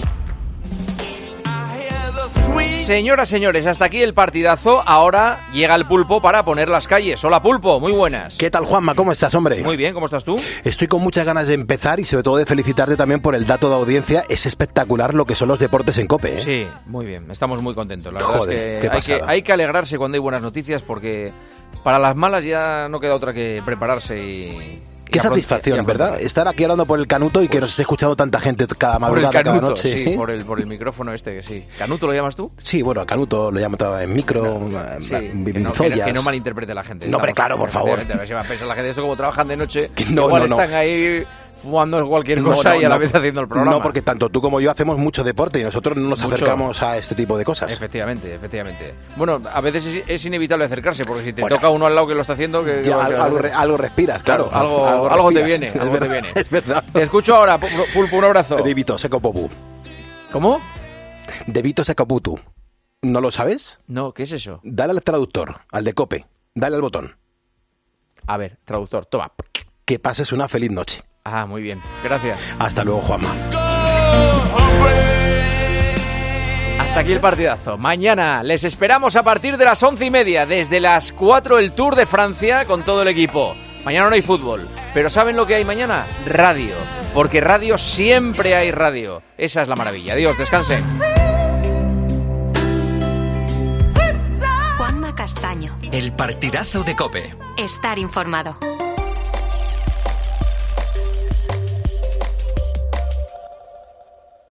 Señoras, señores, hasta aquí el partidazo. Ahora llega el Pulpo para poner las calles. Hola, Pulpo, muy buenas. ¿Qué tal, Juanma? ¿Cómo estás, hombre? Muy bien, ¿cómo estás tú? Estoy con muchas ganas de empezar y sobre todo de felicitarte también por el dato de audiencia. Es espectacular lo que son los deportes en COPE, ¿eh? Sí, muy bien, estamos muy contentos. La verdad Joder, es qué que hay, que hay que alegrarse cuando hay buenas noticias porque para las malas ya no queda otra que prepararse y... Qué satisfacción, ¿verdad? Estar aquí hablando por el Canuto y que nos esté escuchando tanta gente cada madrugada, por el Canuto, cada noche. Sí, por el, por el micrófono este, que sí. ¿Canuto lo llamas tú? Sí, bueno, a Canuto lo llamo todo en micro, no, sí, en que, no, que, no, que no malinterprete la gente. No, hombre, claro, por favor. A ver si va a pensar la gente esto como trabajan de noche. No, igual no, están no. ahí fumando cualquier No, cosa no, y a la no. vez haciendo el programa. No, porque tanto tú como yo hacemos mucho deporte y nosotros no nos Mucho. acercamos a este tipo de cosas. Efectivamente, efectivamente. Bueno, a veces es, es inevitable acercarse, porque si te Bueno. toca uno al lado que lo está haciendo... Que, Ya, que- algo, algo re- algo respiras, claro. Algo, algo, te respiras. viene, Es algo te verdad, viene. Es verdad. Te escucho ahora, Pu- Pulpo, un abrazo. De Vito Secopopu. ¿Cómo? De Vito Secoputu. ¿No lo sabes? No, ¿qué es eso? Dale al traductor, al de Cope. Dale al botón. A ver, traductor, toma. Que pases una feliz noche. Ah, muy bien. Gracias. Hasta luego, Juanma. Hasta aquí el partidazo. Mañana les esperamos a partir de las once y media. Desde las cuatro el Tour de Francia con todo el equipo. Mañana no hay fútbol. Pero ¿saben lo que hay mañana? Radio. Porque radio siempre hay radio. Esa es la maravilla. Adiós, descansen. Juanma Castaño. El partidazo de COPE. Estar informado.